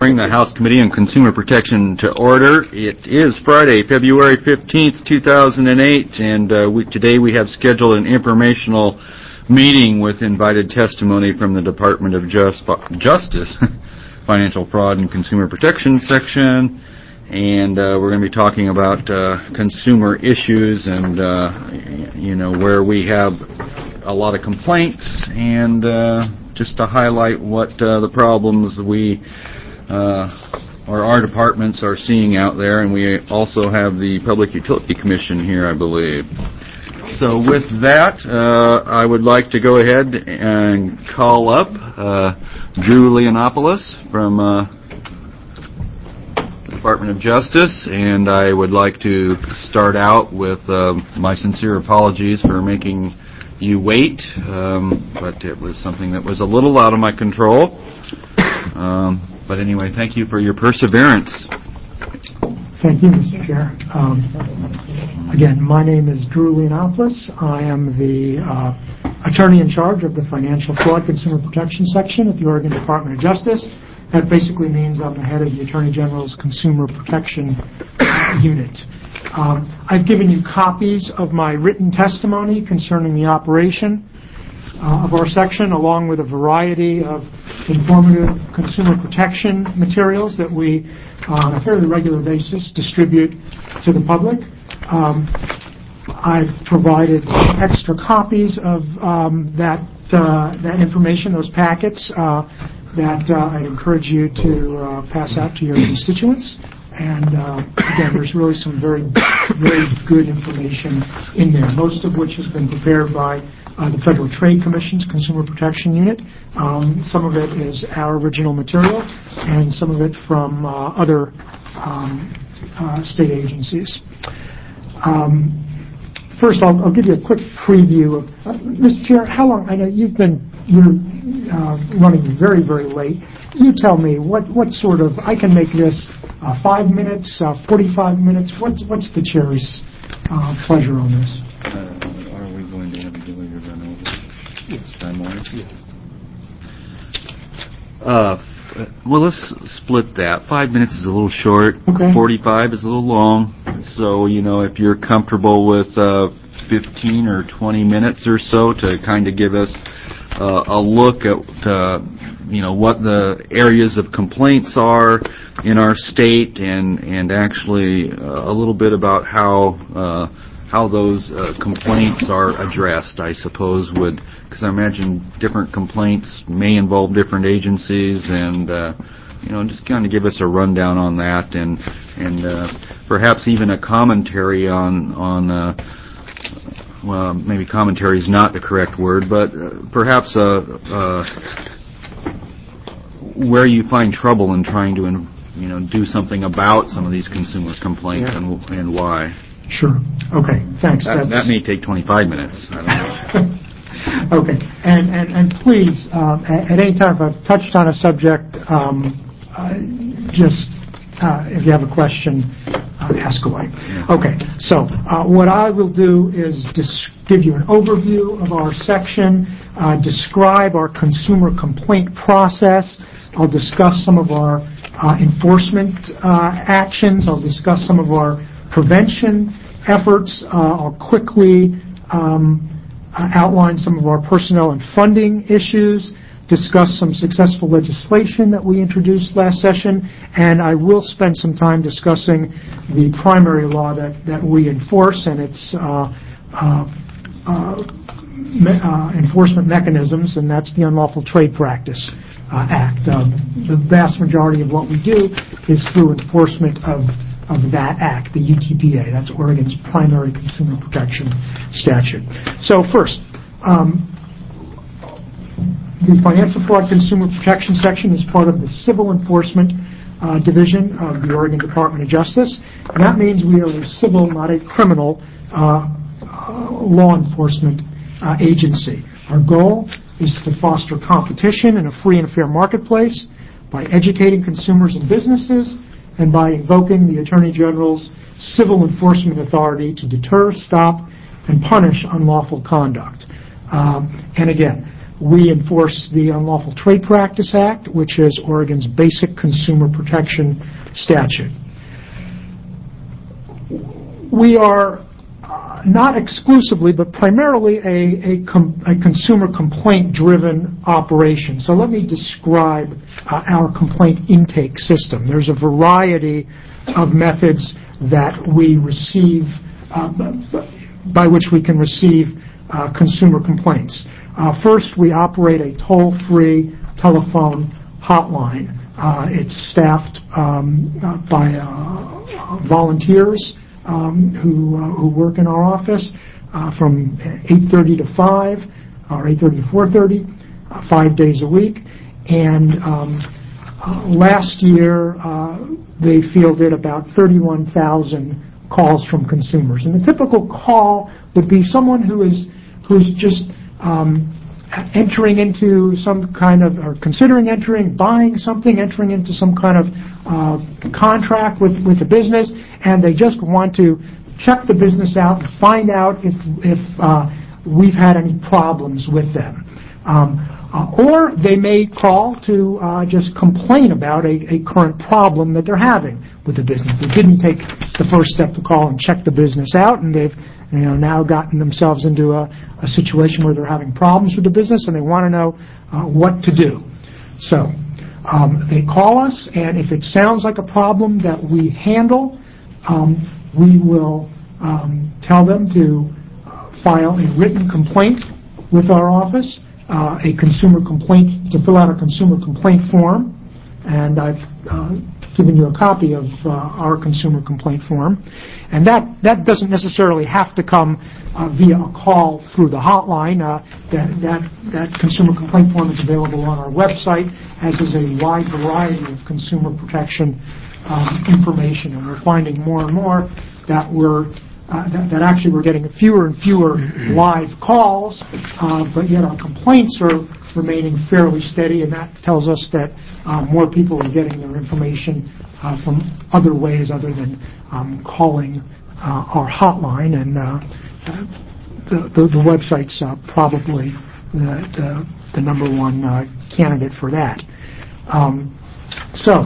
Bring the House Committee on Consumer Protection to order. It is Friday, February 15th, 2008, and today we have scheduled an informational meeting with invited testimony from the Department of Justice, Financial Fraud and Consumer Protection section, and we're going to be talking about consumer issues and, where we have a lot of complaints, and just to highlight what the problems or our departments are seeing out there, and we also have the Public Utility Commission here, I believe. So with that, I would like to go ahead and call up Drew Leonopoulos from the Department of Justice, and I would like to start out with my sincere apologies for making you wait, but it was something that was a little out of my control. But anyway, thank you for your perseverance. Thank you, Mr. Chair. Again, my name is Drew Leonopoulos. I am the attorney in charge of the Financial Fraud Consumer Protection Section at the Oregon Department of Justice. That basically means I'm the head of the Attorney General's Consumer Protection Unit. I've given you copies of my written testimony concerning the operation of our section, along with a variety of informative consumer protection materials that we, on a fairly regular basis, distribute to the public. I've provided extra copies of that information, those packets, that I'd encourage you to pass out to your constituents. And again, there's really some very, very good information in there, most of which has been prepared by the Federal Trade Commission's Consumer Protection Unit. Some of it is our original material, and some of it from other state agencies. First, I'll give you a quick preview of Mr. Chair. How long? I know you're running very, very late. You tell me what sort of. I can make this 5 minutes, 45 minutes. What's the chair's pleasure on this? Are we going to have a delay to run over? Yes. Time-wise? Yes. Well, let's split that. 5 minutes is a little short. Okay. 45 is a little long. So, if you're comfortable with 15 or 20 minutes or so to kind of give us a look at, what the areas of complaints are in our state, and actually a little bit about how those complaints are addressed, I suppose, because I imagine different complaints may involve different agencies, and just kind of give us a rundown on that, and perhaps even a commentary on well, maybe commentary is not the correct word, but perhaps where you find trouble in trying to do something about some of these consumer complaints, and why. Sure. Okay. Thanks. That may take 25 minutes. I don't know. Okay. And please, at any time if I've touched on a subject, just if you have a question, ask away. Yeah. Okay. So what I will do is give you an overview of our section, describe our consumer complaint process. I'll discuss some of our enforcement actions. I'll discuss some of our prevention efforts. I'll quickly outline some of our personnel and funding issues, discuss some successful legislation that we introduced last session, and I will spend some time discussing the primary law that we enforce and its enforcement mechanisms, and that's the Unlawful Trade Practice Act. The vast majority of what we do is through enforcement of that act, the UTPA. That's Oregon's primary consumer protection statute. So first, the Financial Fraud Consumer Protection Section is part of the Civil Enforcement Division of the Oregon Department of Justice. And that means we are a civil, not a criminal, law enforcement agency. Our goal is to foster competition in a free and fair marketplace by educating consumers and businesses, and by invoking the Attorney General's civil enforcement authority to deter, stop, and punish unlawful conduct. And again, We enforce the Unlawful Trade Practice Act, which is Oregon's basic consumer protection statute. We are not exclusively, but primarily a consumer complaint-driven operation. So let me describe our complaint intake system. There's a variety of methods that we receive, by which we can receive consumer complaints. First, we operate a toll-free telephone hotline. It's staffed by volunteers who work in our office from 8:30 to 5 or 8:30 to 4:30, 5 days a week. And last year, they fielded about 31,000 calls from consumers. And the typical call would be someone who's just entering into some kind of, or considering entering, buying something, entering into some kind of contract with the business, and they just want to check the business out and find out if we've had any problems with them. Or they may call to just complain about a current problem that they're having with the business. They didn't take the first step to call and check the business out, and they've now gotten themselves into a situation where they're having problems with the business, and they want to know what to do. So they call us, and if it sounds like a problem that we handle, we will tell them to file a written complaint with our office, a consumer complaint, to fill out a consumer complaint form, and I've given you a copy of our consumer complaint form. And that doesn't necessarily have to come via a call through the hotline. That consumer complaint form is available on our website, as is a wide variety of consumer protection information. And we're finding more and more that that actually we're getting fewer and fewer live calls, but yet our complaints are remaining fairly steady, and that tells us that more people are getting their information from other ways other than calling our hotline, and the website's probably the number one candidate for that. So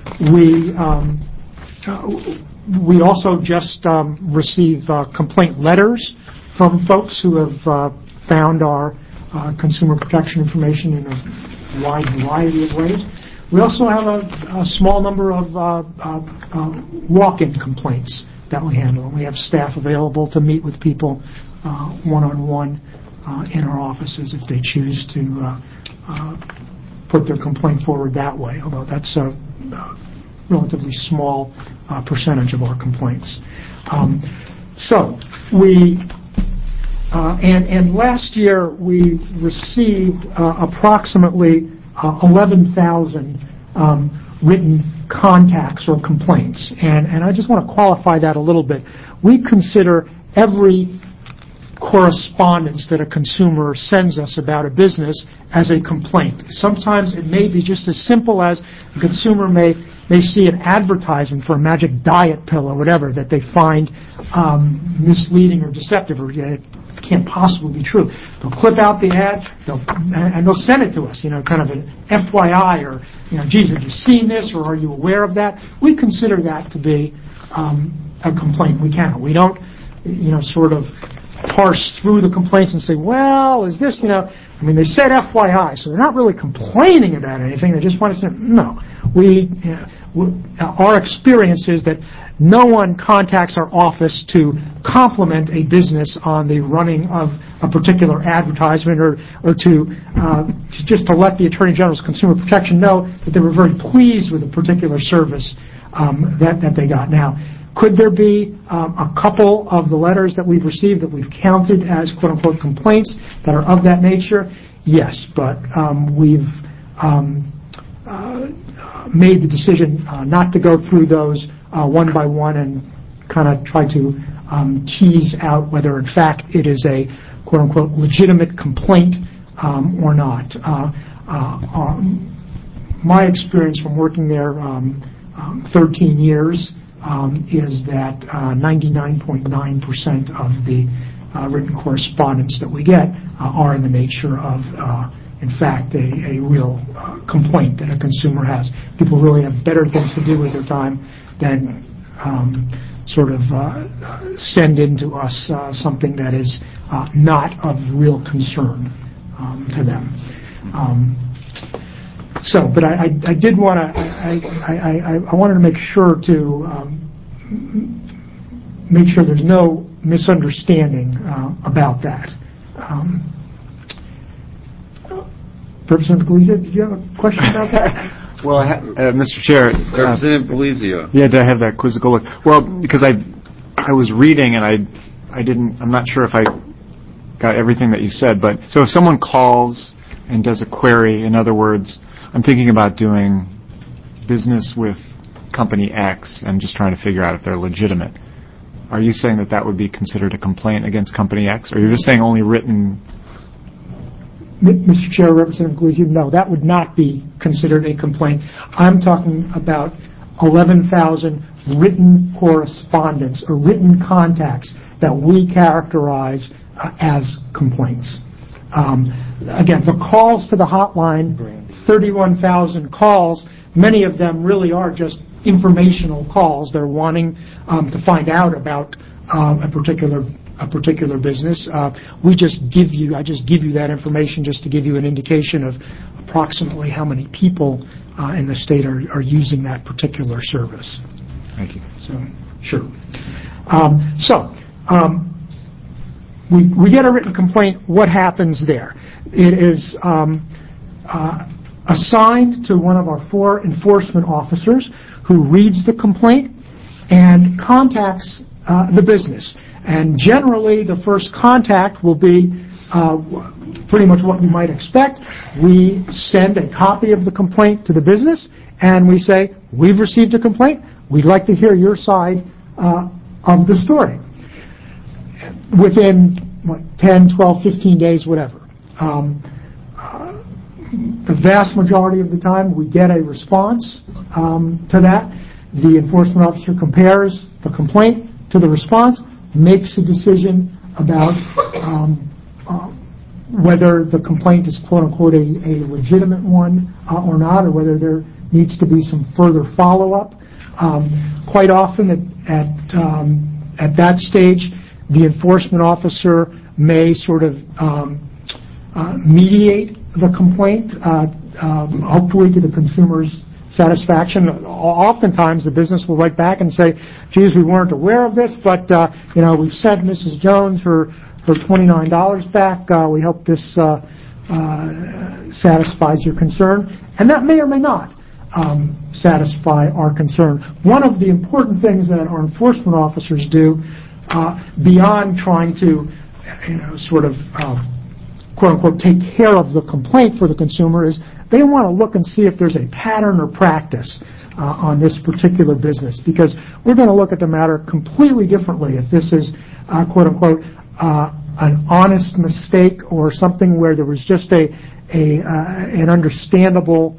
we also just receive complaint letters from folks who have found our consumer protection information in a wide variety of ways. We also have a small number of walk-in complaints that we handle. And we have staff available to meet with people one-on-one in our offices if they choose to put their complaint forward that way, although that's a relatively small percentage of our complaints. And last year we received approximately 11,000 written contacts or complaints. And I just want to qualify that a little bit. We consider every correspondence that a consumer sends us about a business as a complaint. Sometimes it may be just as simple as a consumer may see an advertisement for a magic diet pill or whatever that they find misleading or deceptive, or it can't possibly be true. They'll clip out the ad and they'll send it to us, kind of an FYI, or, geez, have you seen this, or are you aware of that? We consider that to be a complaint. We don't, sort of parse through the complaints and say, well, is this, they said FYI, so they're not really complaining about anything. They just want to say, no. Our experience is that no one contacts our office to compliment a business on the running of a particular advertisement, or to just to let the Attorney General's Consumer Protection know that they were very pleased with a particular service that they got. Now, could there be a couple of the letters that we've received that we've counted as quote-unquote complaints that are of that nature? Yes, but we've made the decision not to go through those one by one and kind of try to tease out whether in fact it is a quote-unquote legitimate complaint or not. My experience from working there 13 years is that 99.9% of the written correspondence that we get are in the nature of, in fact, a real complaint that a consumer has. People really have better things to do with their time than send in to us something that is not of real concern to them. But I did want to. I wanted to make sure there's no misunderstanding about that. Representative Galizia, did you have a question about that? Well, Mr. Chair, Representative Galizia. Yeah, did I have that quizzical look? Well, because I was reading and I'm not sure if I got everything that you said, but so if someone calls and does a query, in other words, I'm thinking about doing business with company X and just trying to figure out if they're legitimate. Are you saying that would be considered a complaint against company X, or you're just saying only written? Mr. Chair, Representative Galizia, no, that would not be considered a complaint. I'm talking about 11,000 written correspondence or written contacts that we characterize as complaints. Again, the calls to the hotline, 31,000 calls, many of them really are just informational calls. They're wanting to find out about a particular business. I just give you that information just to give you an indication of approximately how many people in the state are using that particular service. Thank you. So, sure. We get a written complaint. What happens there? It is assigned to one of our 4 enforcement officers who reads the complaint and contacts the business. And generally, the first contact will be pretty much what you might expect. We send a copy of the complaint to the business, and we say, we've received a complaint. We'd like to hear your side of the story. Within 10, 12, 15 days, whatever. The vast majority of the time, we get a response to that. The enforcement officer compares the complaint to the response, makes a decision about whether the complaint is quote-unquote a legitimate one or not, or whether there needs to be some further follow-up. Quite often at that stage, the enforcement officer may sort of mediate the complaint, hopefully to the consumer's satisfaction. Oftentimes, the business will write back and say, geez, we weren't aware of this, but we've sent Mrs. Jones her $29 back. We hope this satisfies your concern. And that may or may not satisfy our concern. One of the important things that our enforcement officers do, beyond trying to quote-unquote take care of the complaint for the consumer, is they want to look and see if there's a pattern or practice on this particular business, because we're going to look at the matter completely differently if this is quote-unquote an honest mistake or something where there was just an understandable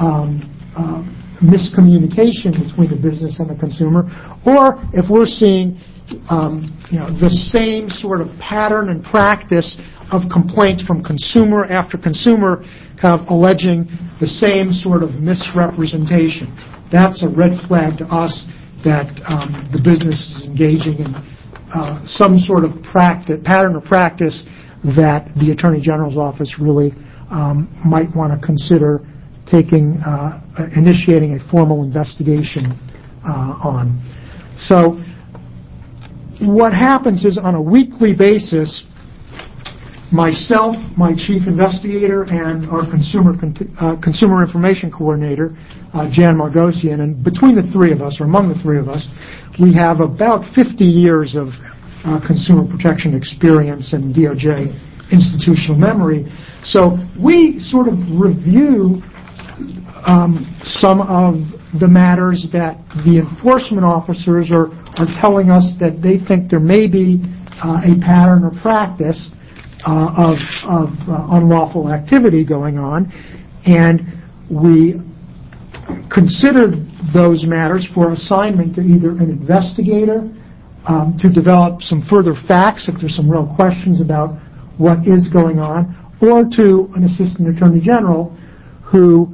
miscommunication between the business and the consumer, or if we're seeing the same sort of pattern and practice of complaints from consumer after consumer, kind of alleging the same sort of misrepresentation. That's a red flag to us that the business is engaging in some sort of pattern or practice that the Attorney General's office really might want to consider initiating a formal investigation on. So what happens is, on a weekly basis, myself, my chief investigator, and our consumer information coordinator, Jan Margosian, and between the three of us, or among the three of us, we have about 50 years of consumer protection experience and DOJ institutional memory. So we sort of review some of the matters that the enforcement officers are telling us that they think there may be a pattern or practice of unlawful activity going on, and we consider those matters for assignment to either an investigator to develop some further facts if there's some real questions about what is going on, or to an assistant attorney general who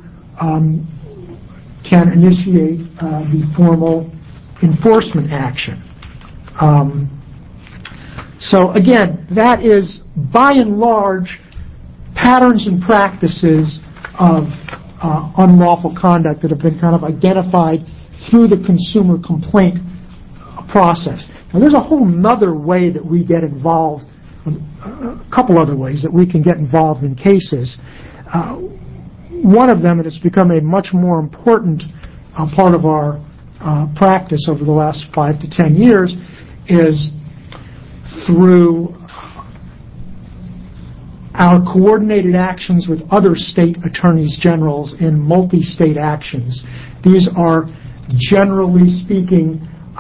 can initiate the formal enforcement action. So again, that is by and large patterns and practices of unlawful conduct that have been kind of identified through the consumer complaint process. Now, there's a whole nother way that we get involved, a couple other ways that we can get involved in cases. One of them, and it's become a much more important part of our practice over the last 5 to 10 years, is through our coordinated actions with other state attorneys generals in multi-state actions. These are, generally speaking,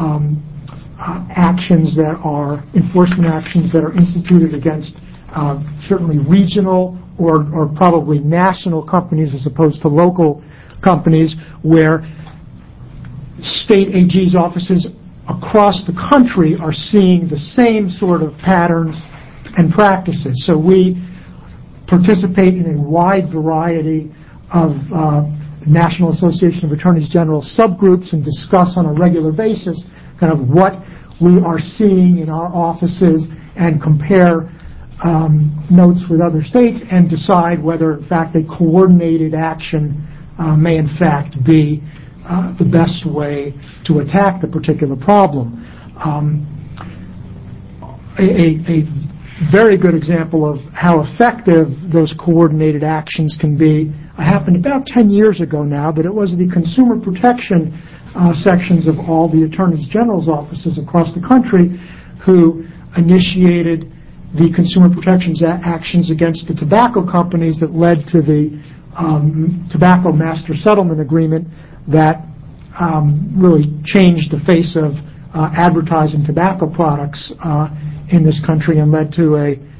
actions that are enforcement actions that are instituted against certainly regional or probably national companies as opposed to local companies, where state AG's offices across the country are seeing the same sort of patterns and practices. So we participate in a wide variety of National Association of Attorneys General subgroups and discuss on a regular basis kind of what we are seeing in our offices and compare notes with other states and decide whether, in fact, a coordinated action may, in fact, be the best way to attack the particular problem. A very good example of how effective those coordinated actions can be happened about 10 years ago now, but it was the consumer protection sections of all the attorneys general's offices across the country who initiated the consumer protections actions against the tobacco companies that led to the Tobacco Master Settlement Agreement that really changed the face of advertising tobacco products in this country and led to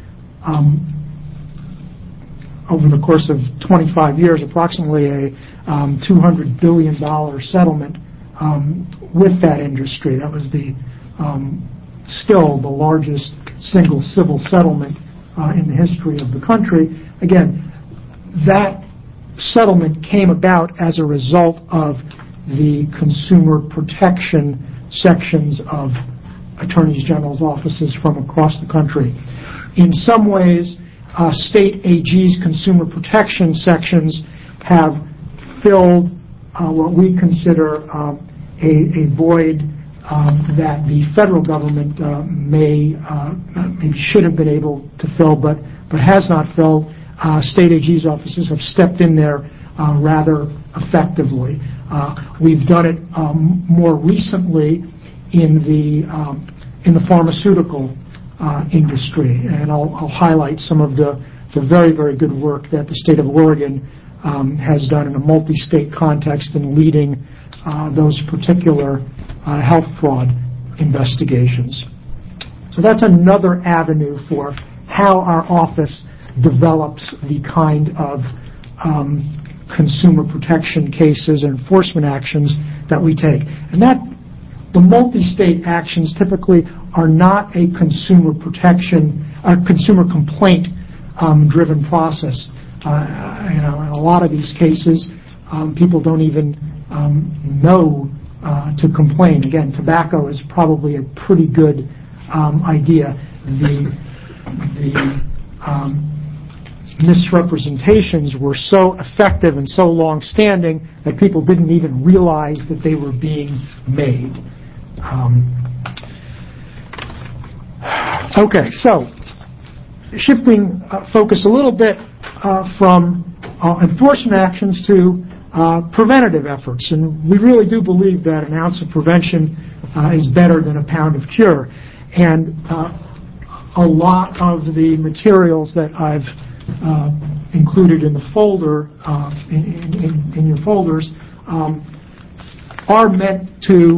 over the course of 25 years, approximately a $200 billion settlement with that industry. That was still the largest single civil settlement in the history of the country. Again, that settlement came about as a result of the consumer protection sections of attorneys general's offices from across the country. In some ways, state AG's consumer protection sections have filled what we consider a void that the federal government maybe should have been able to fill, but has not filled. State AG's offices have stepped in there rather effectively. We've done it more recently in the pharmaceutical industry, and I'll highlight some of the very, very good work that the state of Oregon has done in a multi-state context in leading those particular health fraud investigations. So that's another avenue for how our office develops the kind of consumer protection cases and enforcement actions that we take. And that the multi-state actions typically are not a consumer complaint driven process. In a lot of these cases, people don't even know to complain. Again, tobacco is probably a pretty good idea. The misrepresentations were so effective and so long-standing that people didn't even realize that they were being made. Okay, so shifting focus a little bit from enforcement actions to preventative efforts. And we really do believe that an ounce of prevention is better than a pound of cure. And a lot of the materials that I've included in the folder, in your folders, are meant to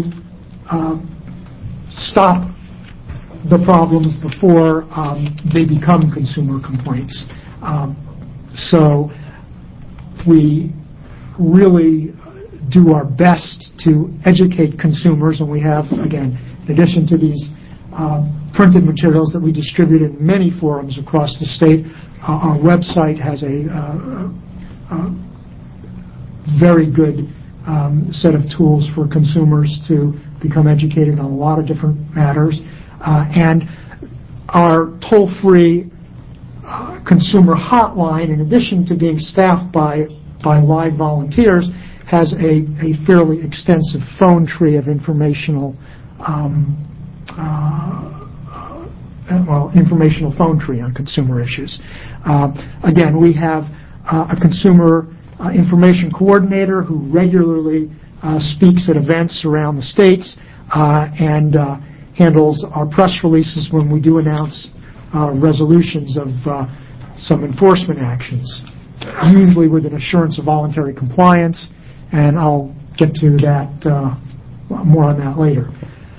stop the problems before they become consumer complaints. So we really do our best to educate consumers, and we have, again, in addition to these printed materials that we distribute in many forums across the state. Our website has a very good set of tools for consumers to become educated on a lot of different matters. And our toll-free consumer hotline, in addition to being staffed by live volunteers, has a fairly extensive phone tree of informational phone tree on consumer issues. Again, we have a consumer information coordinator who regularly speaks at events around the states and handles our press releases when we do announce resolutions of some enforcement actions, usually with an assurance of voluntary compliance, and I'll get to that more on that later.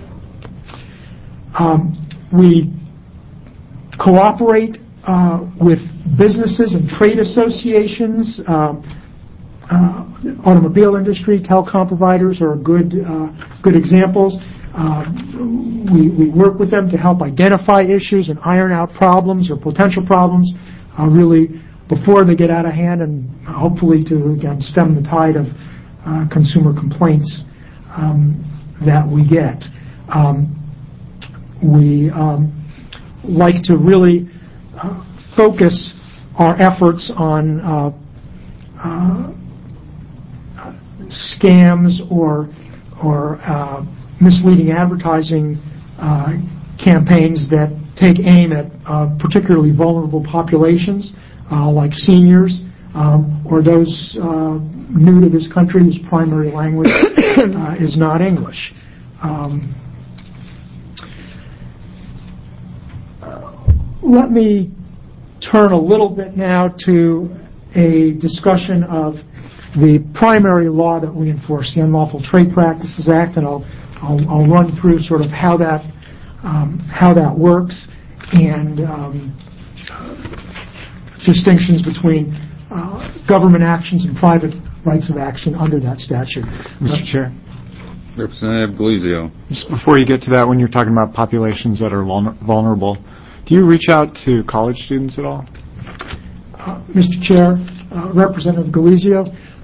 We cooperate with businesses and trade associations. Automobile industry, telecom providers are good examples. We work with them to help identify issues and iron out problems or potential problems really before they get out of hand, and hopefully to, again, stem the tide of consumer complaints that we get. We like to really focus our efforts on scams or misleading advertising campaigns that take aim at particularly vulnerable populations like seniors or those new to this country whose primary language is not English. Let me turn a little bit now to a discussion of the primary law that we enforce, the Unlawful Trade Practices Act, and I'll run through sort of how that works and distinctions between government actions and private rights of action under that statute. Mr. Chair. Representative Galizio. Just before you get to that, when you're talking about populations that are vulnerable, do you reach out to college students at all? Mr. Chair, Representative Galizio,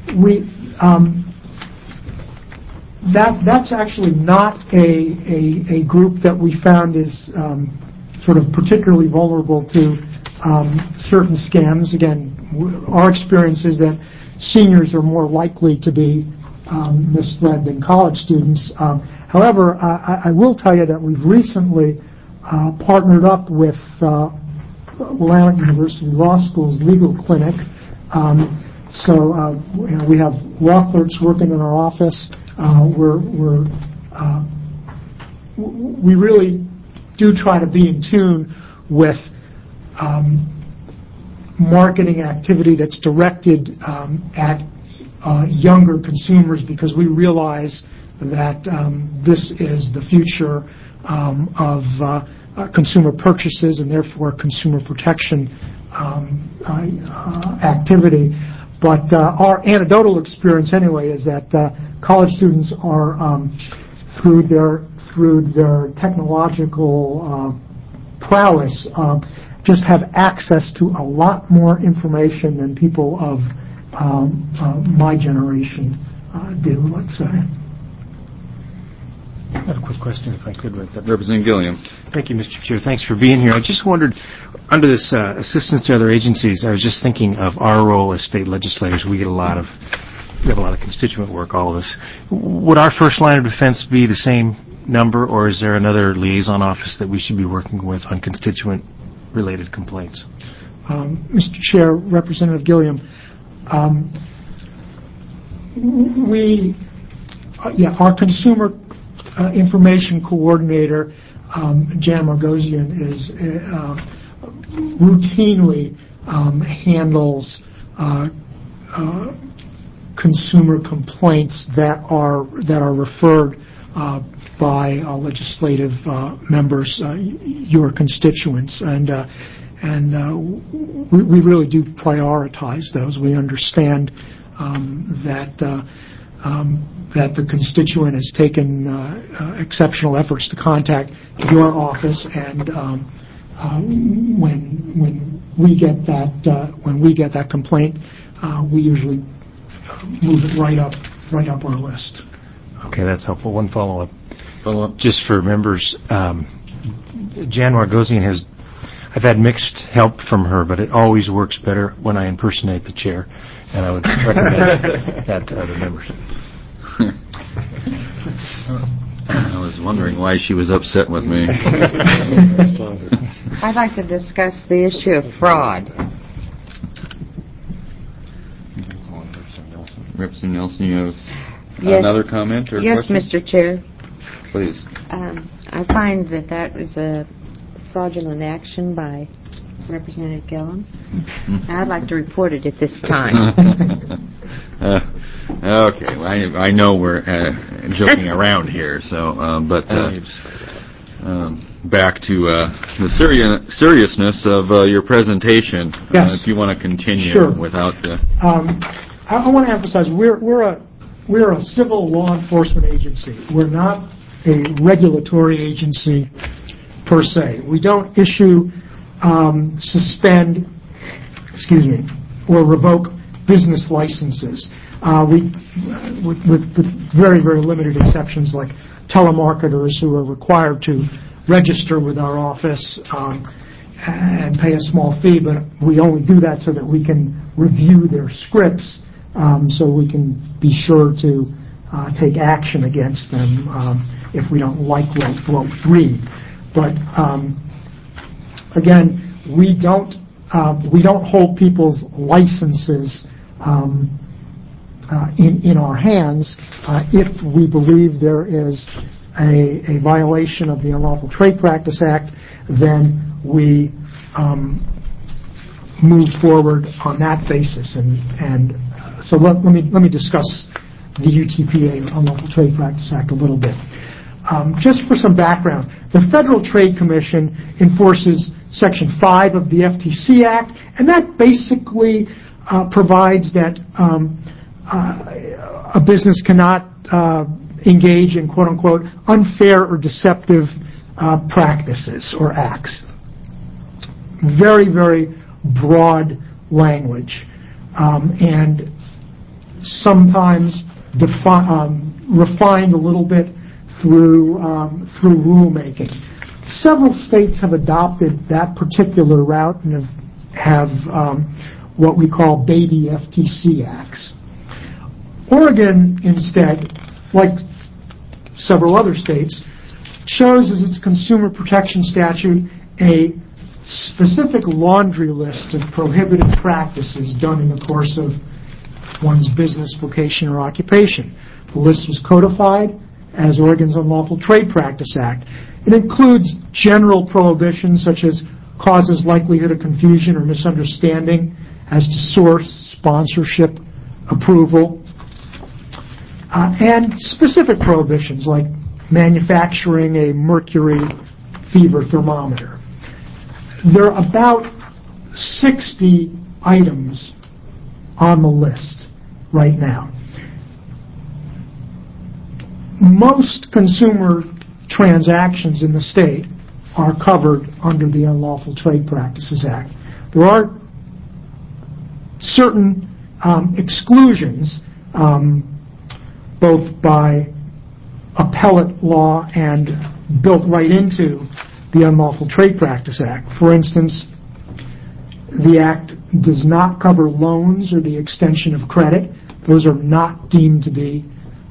that's actually not a group that we found is sort of particularly vulnerable to certain scams. Again, our experience is that seniors are more likely to be misled than college students. However, I will tell you that we've recently partnered up with Willamette University Law School's legal clinic. We have law clerks working in our office. We really do try to be in tune with marketing activity that's directed at younger consumers, because we realize that this is the future of consumer purchases and therefore consumer protection activity. But our anecdotal experience, anyway, is that college students are, through their technological prowess, just have access to a lot more information than people of my generation do, let's say. I have a quick question, if I could. Representative Gilliam. Thank you, Mr. Chair. Thanks for being here. I just wondered, under this assistance to other agencies, I was just thinking of our role as state legislators. We have a lot of constituent work, all of us. Would our first line of defense be the same number, or is there another liaison office that we should be working with on constituent-related complaints? Mr. Chair, Representative Gilliam, our consumer information coordinator, Jan Margosian, is routinely handles consumer complaints that are referred by legislative members, your constituents, and we really do prioritize those. We understand that that the constituent has taken exceptional efforts to contact your office, and when we get that complaint, we usually move it right up our list. Okay, that's helpful. One follow-up. Follow-up. Just for members, Jan Wargosian I've had mixed help from her, but it always works better when I impersonate the chair, and I would recommend that to other members. I was wondering why she was upset with me. I'd like to discuss the issue of fraud. Representative Nelson, you have Yes. another comment or Yes, question? Mr. Chair. Please. I find that was a fraudulent action by Representative Gillum. I'd like to report it at this time. Okay, well, I know we're joking around here, so but back to the seriousness of your presentation. Yes. If you want to continue Sure. without the. I want to emphasize we're a civil law enforcement agency. We're not a regulatory agency per se. We don't issue, suspend, or revoke business licenses. With very, very limited exceptions, like telemarketers who are required to register with our office and pay a small fee, but we only do that so that we can review their scripts, so we can be sure to take action against them if we don't like what we read. But again, we don't hold people's licenses in our hands if we believe there is a violation of the Unlawful Trade Practice Act. Then we move forward on that basis, and so let me discuss the UTPA, Unlawful Trade Practice Act, a little bit. Just for some background, the Federal Trade Commission enforces Section 5 of the FTC Act, and that basically provides that a business cannot engage in quote-unquote unfair or deceptive practices or acts. Very, very broad language, and sometimes refined a little bit through rulemaking. Several states have adopted that particular route and have what we call baby FTC acts. Oregon, instead, like several other states, chose as its consumer protection statute a specific laundry list of prohibited practices done in the course of one's business, vocation, or occupation. The list was codified as Oregon's Unlawful Trade Practice Act. It includes general prohibitions such as causes likelihood of confusion or misunderstanding as to source, sponsorship, approval, and specific prohibitions like manufacturing a mercury fever thermometer. There are about 60 items on the list right now. Most consumer transactions in the state are covered under the Unlawful Trade Practices Act. There are certain exclusions, both by appellate law and built right into the Unlawful Trade Practice Act. For instance, the Act does not cover loans or the extension of credit. Those are not deemed to be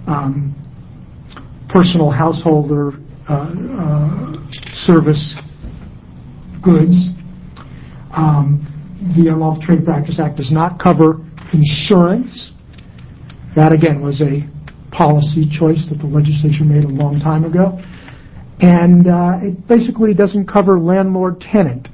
personal household or service goods. The Unlawful Trade Practice Act does not cover insurance. That, again, was a policy choice that the legislature made a long time ago. And it basically doesn't cover landlord-tenant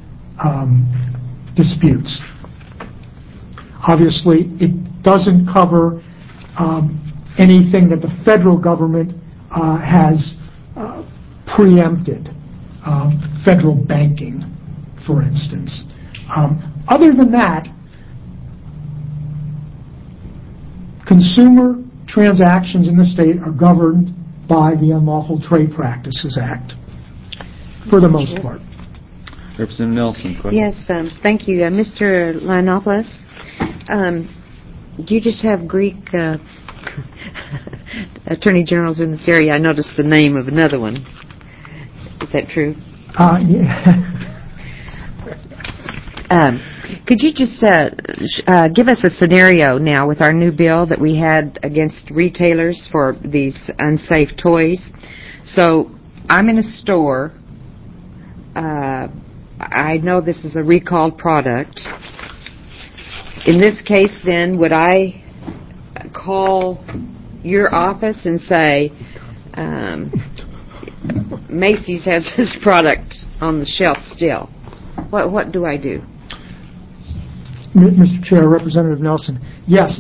disputes. Obviously, it doesn't cover anything that the federal government has preempted, federal banking, for instance. Other than that, consumer transactions in the state are governed by the Unlawful Trade Practices Act, for the most part. Representative Nelson, question? Yes, thank you. Mr. Lionopoulos, do you just have Greek attorney generals in this area? I noticed the name of another one. Is that true? Yeah. Could you just give us a scenario now with our new bill that we had against retailers for these unsafe toys? So I'm in a store. I know this is a recalled product. In this case, then, would I call your office and say, Macy's has this product on the shelf still? What do I do? Mr. Chair, Representative Nelson, yes,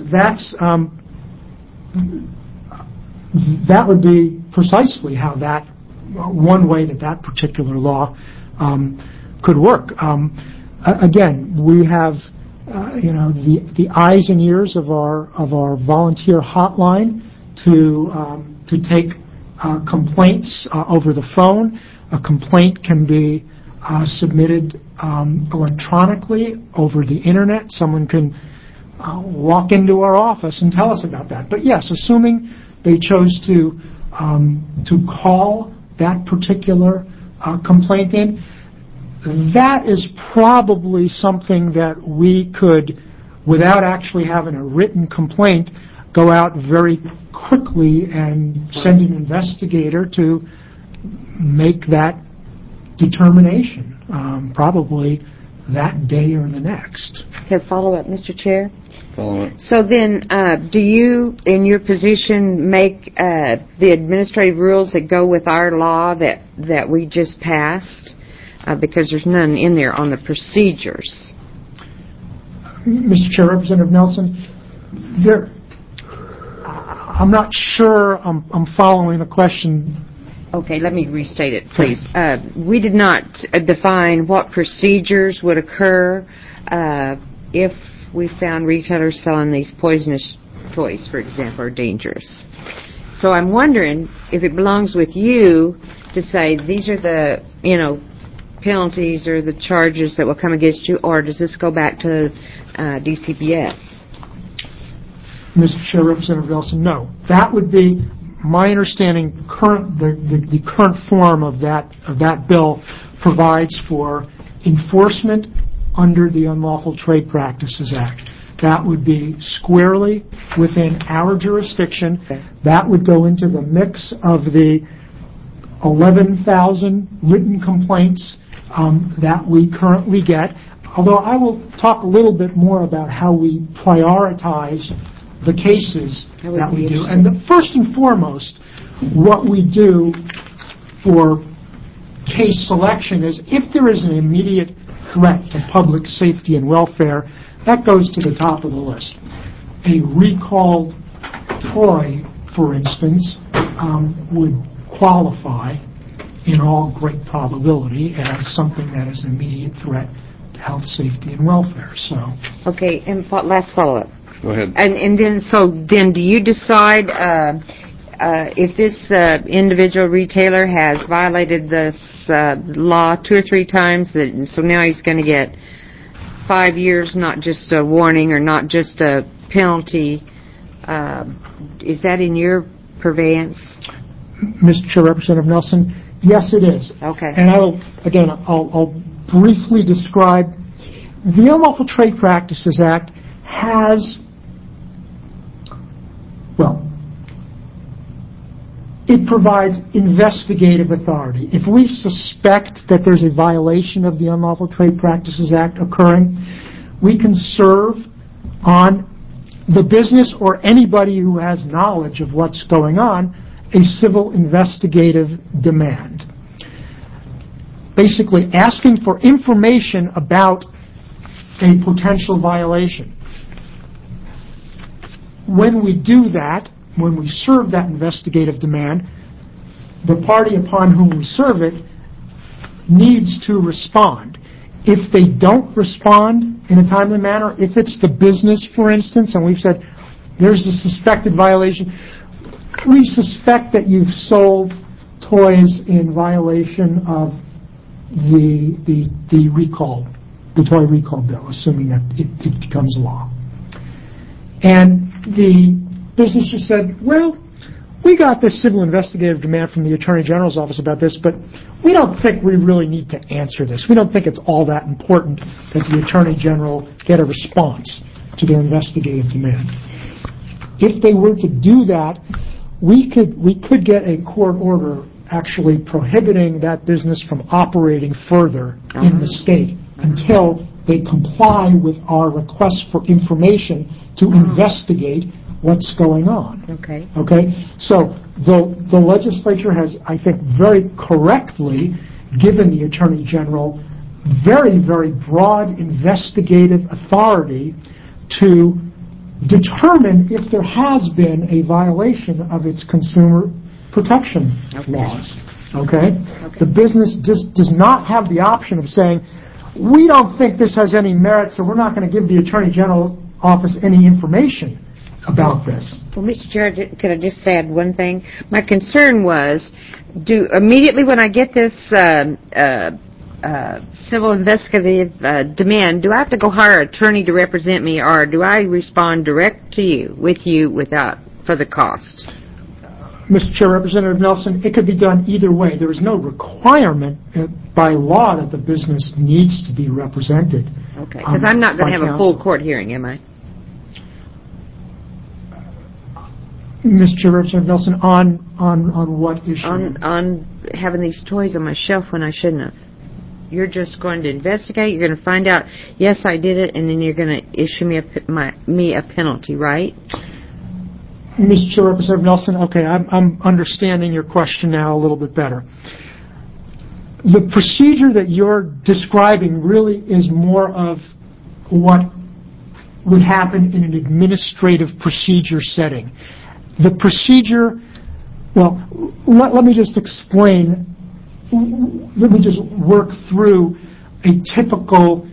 that would be precisely how one way that particular law could work. Again, we have the eyes and ears of our volunteer hotline to take complaints over the phone. A complaint can be submitted electronically over the internet. Someone can walk into our office and tell us about that. But yes, assuming they chose to call that particular complaint in, that is probably something that we could, without actually having a written complaint, go out very quickly and send an investigator to make that determination, probably that day or the next. Have follow-up, Mr. Chair? Follow-up. So then, do you, in your position, make the administrative rules that go with our law that we just passed? Because there's none in there on the procedures. Mr. Chair, Representative Nelson, I'm not sure I'm following the question. Okay, let me restate it, please. We did not define what procedures would occur if we found retailers selling these poisonous toys, for example, are dangerous. So I'm wondering if it belongs with you to say these are the, penalties or the charges that will come against you, or does this go back to DCPS? Mr. Chair, Representative Nelson, no. That would be my understanding. The current form of that bill provides for enforcement under the Unlawful Trade Practices Act. That would be squarely within our jurisdiction. Okay. That would go into the mix of the 11,000 written complaints that we currently get. Although I will talk a little bit more about how we prioritize the cases that we do. And first and foremost, what we do for case selection is if there is an immediate threat to public safety and welfare, that goes to the top of the list. A recalled toy, for instance, would qualify in all great probability as something that is an immediate threat to health, safety, and welfare. So. Okay, and last follow-up. Go ahead. And then do you decide if this individual retailer has violated this law 2 or 3 times, so now he's going to get 5 years, not just a warning or not just a penalty? Is that in your purveyance? Mr. Chair, Representative Nelson, yes, it is. Okay. And I'll briefly describe. The Unlawful Trade Practices Act has, it provides investigative authority. If we suspect that there's a violation of the Unlawful Trade Practices Act occurring, we can serve on the business or anybody who has knowledge of what's going on a civil investigative demand. Basically asking for information about a potential violation. When we do that, when we serve that investigative demand, the party upon whom we serve it needs to respond. If they don't respond in a timely manner, if it's the business, for instance, and we've said, There's the suspected violation. We suspect that you've sold toys in violation of the recall, the toy recall bill, assuming that it becomes law. And the business just said, well, we got this civil investigative demand from the Attorney General's office about this, but we don't think we really need to answer this. We don't think it's all that important that the Attorney General get a response to their investigative demand. If they were to do that, we could get a court order actually prohibiting that business from operating further in the state until they comply with our request for information to investigate what's going on. Okay. Okay? So the legislature has, I think, very correctly given the Attorney General very, very broad investigative authority to determine if there has been a violation of its consumer protection laws. Okay? The business just does not have the option of saying, we don't think this has any merit, so we're not going to give the Attorney General's office any information about this. Well, Mr. Chair, could I just add one thing? My concern was, immediately when I get this civil investigative demand, do I have to go hire an attorney to represent me, or do I respond direct to you, without for the cost? Mr. Chair, Representative Nelson, it could be done either way. There is no requirement by law that the business needs to be represented. Okay, because I'm not going to have a full court hearing, am I? Mr. Chair, Representative Nelson, on what issue? On having these toys on my shelf when I shouldn't have. You're just going to investigate. You're going to find out, yes, I did it, and then you're going to issue me a penalty, right? Mr. Chair, Representative Nelson, okay, I'm understanding your question now a little bit better. The procedure that you're describing really is more of what would happen in an administrative procedure setting. The procedure, well, let me just explain, let me just work through a typical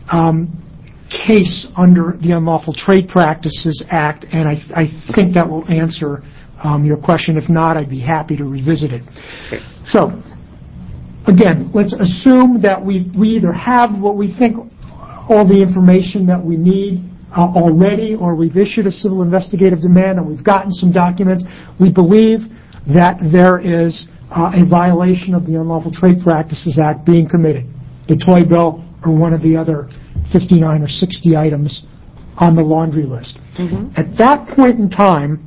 case under the Unlawful Trade Practices Act, and I think that will answer your question. If not, I'd be happy to revisit it. So, again, let's assume that we either have what we think all the information that we need already, or we've issued a civil investigative demand and we've gotten some documents. We believe that there is a violation of the Unlawful Trade Practices Act being committed. The toy bill or one of the other 59 or 60 items on the laundry list. Mm-hmm. At that point in time,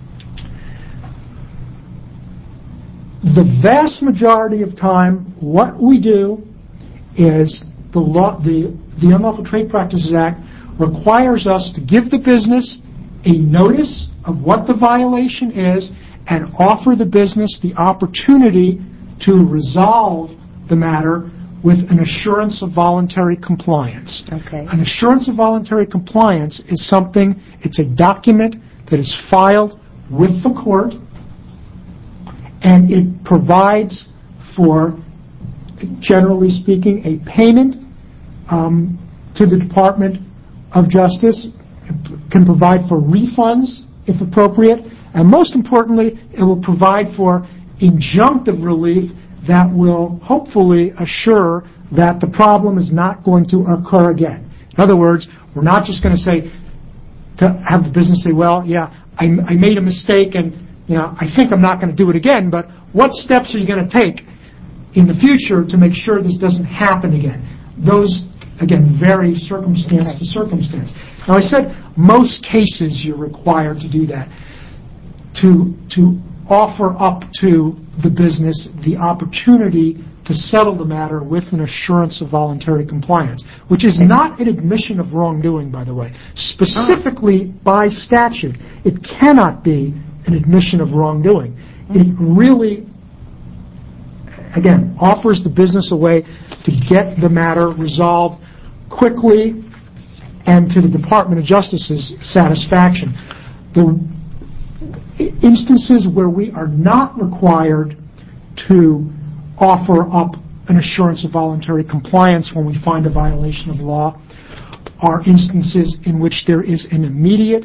the vast majority of time, what we do is the Unlawful Trade Practices Act requires us to give the business a notice of what the violation is and offer the business the opportunity to resolve the matter with an assurance of voluntary compliance. Okay. An assurance of voluntary compliance is something, it's a document that is filed with the court, and it provides for, generally speaking, a payment to the Department of Justice. It can provide for refunds, if appropriate, and most importantly, it will provide for injunctive relief that will hopefully assure that the problem is not going to occur again. In other words, we're not just going to say, to have the business say, well, yeah, I made a mistake and I think I'm not going to do it again, but what steps are you going to take in the future to make sure this doesn't happen again? Those, again, vary circumstance to circumstance. Now, I said most cases you're required to do that, to offer up to the business the opportunity to settle the matter with an assurance of voluntary compliance, which is not an admission of wrongdoing, by the way. Specifically by statute, it cannot be an admission of wrongdoing. It really, again, offers the business a way to get the matter resolved quickly and to the Department of Justice's satisfaction. The instances where we are not required to offer up an assurance of voluntary compliance when we find a violation of law are instances in which there is an immediate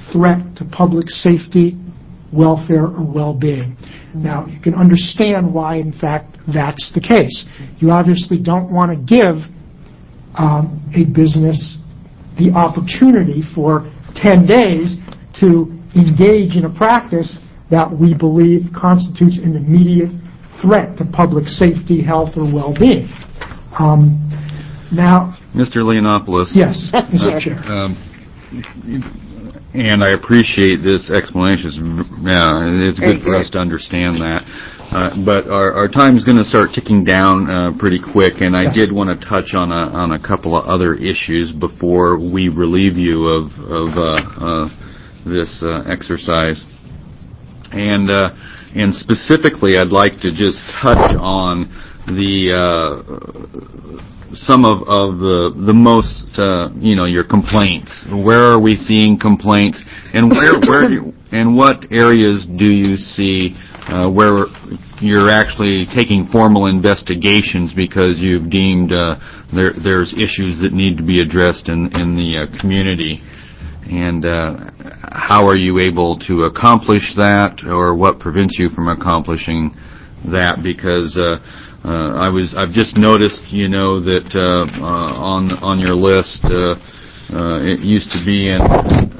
threat to public safety, welfare, or well-being. Now, you can understand why, in fact, that's the case. You obviously don't want to give a business the opportunity for 10 days to engage in a practice that we believe constitutes an immediate threat to public safety, health, or well-being. Now, Mr. Leonopoulos. yes, Mr. Chair. And I appreciate this explanation. It's good for us to understand that. But our time's going to start ticking down pretty quick, and I did want to touch on a couple of other issues before we relieve you of this exercise. And specifically, I'd like to just touch on some of the most your complaints. Where are we seeing complaints, and and what areas do you see where you're actually taking formal investigations because you've deemed there's issues that need to be addressed in the community? And how are you able to accomplish that, or what prevents you from accomplishing that? Because I've just noticed, that on your list, it used to be in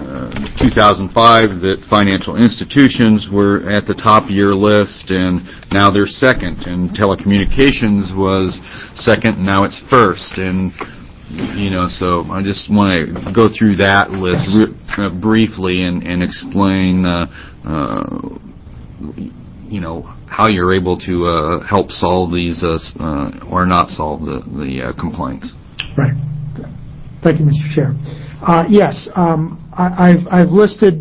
2005 that financial institutions were at the top of your list, and now they're second. And telecommunications was second, and now it's first. And so I just want to go through that list briefly and explain, how you're able to help solve these or not solve the complaints. Right. Thank you, Mr. Chair. Yes, I've listed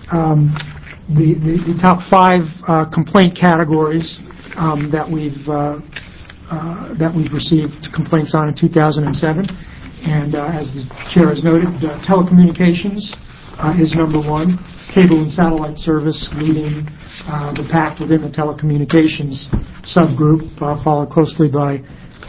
the top 5 complaint categories that we've received complaints on in 2007. And as the Chair has noted, telecommunications is number 1. Cable and satellite service leading the pack within the telecommunications subgroup, followed closely by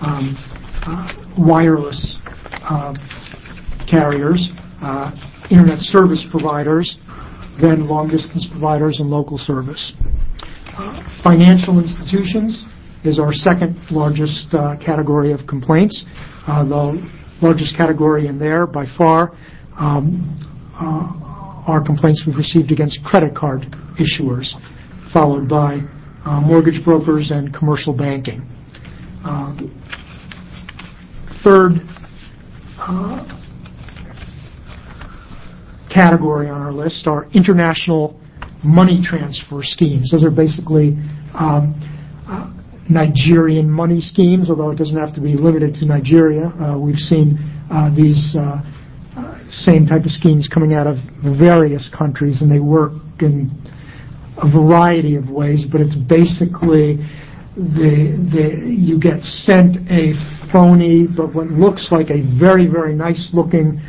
wireless carriers, internet service providers, then long-distance providers and local service. Financial institutions is our second largest category of complaints. The largest category in there, by far, are complaints we've received against credit card issuers, followed by mortgage brokers and commercial banking. Third category on our list are international money transfer schemes. Those are basically Nigerian money schemes, although it doesn't have to be limited to Nigeria. We've seen these same type of schemes coming out of various countries, and they work in a variety of ways, but it's basically you get sent a phony but what looks like a very, very nice looking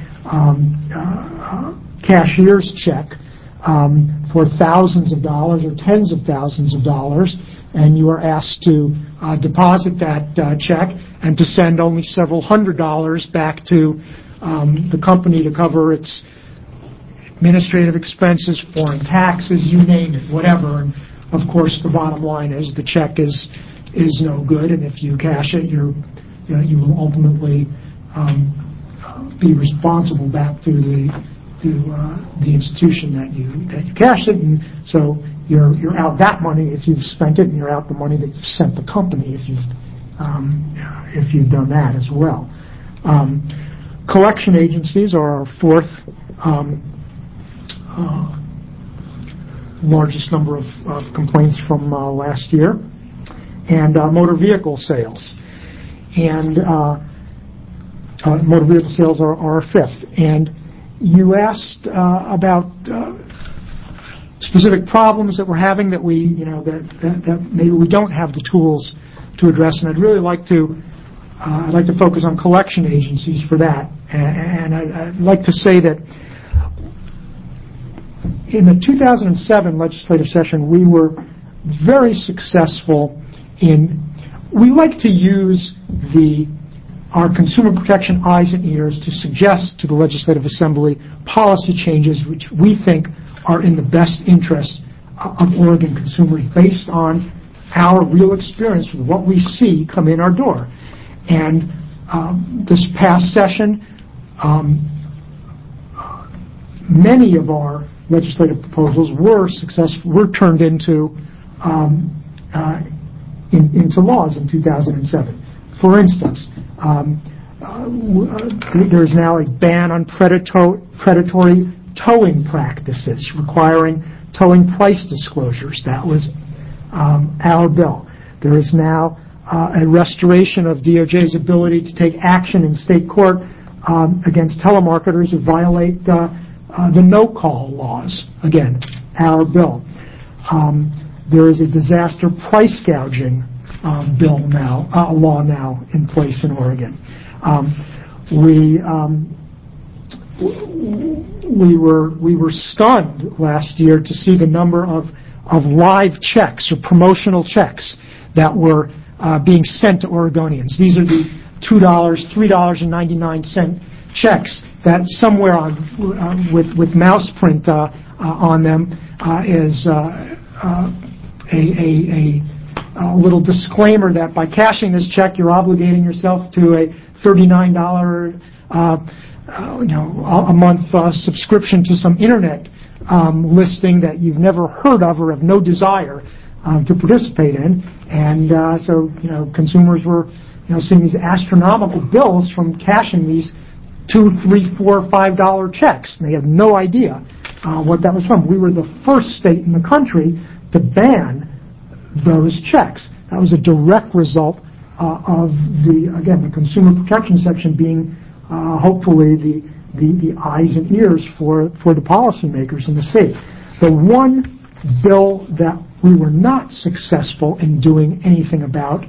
cashier's check for thousands of dollars or tens of thousands of dollars, and you are asked to deposit that check and to send only several $100s back to the company to cover its administrative expenses, foreign taxes, you name it, whatever. And of course, the bottom line is the check is no good, and if you cash it, you will ultimately be responsible back to the institution that you cashed it, and so you're out that money if you've spent it, and you're out the money that you've sent the company if you've done that as well. Collection agencies are our fourth largest number of complaints from last year, and motor vehicle sales. And motor vehicle sales are our fifth. And you asked about specific problems that we're having that that maybe we don't have the tools to address, and I'd really like to focus on collection agencies for that. And I'd like to say that in the 2007 legislative session, we were very successful we like to use the our consumer protection eyes and ears to suggest to the Legislative Assembly policy changes which we think are in the best interest of Oregon consumers based on our real experience with what we see come in our door. And this past session, many of our legislative proposals were turned into laws in 2007. For instance, there is now a ban on predatory towing practices requiring towing price disclosures. That was our bill. There is now a restoration of DOJ's ability to take action in state court against telemarketers who violate the no-call laws. Again, our bill. There is a disaster price gouging law now in place in Oregon. We were stunned last year to see the number of live checks or promotional checks that were being sent to Oregonians. These are the $3.99 checks that somewhere with mouse print on them is a little disclaimer that by cashing this check, you're obligating yourself to a $39 a month subscription to some internet listing that you've never heard of or have no desire to participate in. And so consumers were seeing these astronomical bills from cashing these $2, $3, $4, $5 checks. And they had no idea what that was from. We were the first state in the country to ban those checks. That was a direct result of the consumer protection section being hopefully the eyes and ears for the policymakers in the state. The one bill that we were not successful in doing anything about,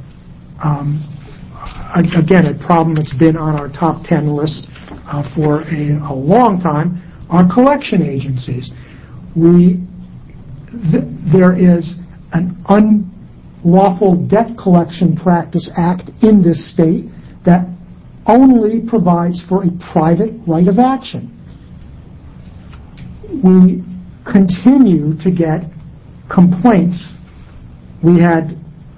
again, a problem that's been on our top 10 list for a long time, are collection agencies. There is an Unlawful Debt Collection Practice Act in this state that only provides for a private right of action. We continue to get complaints. We had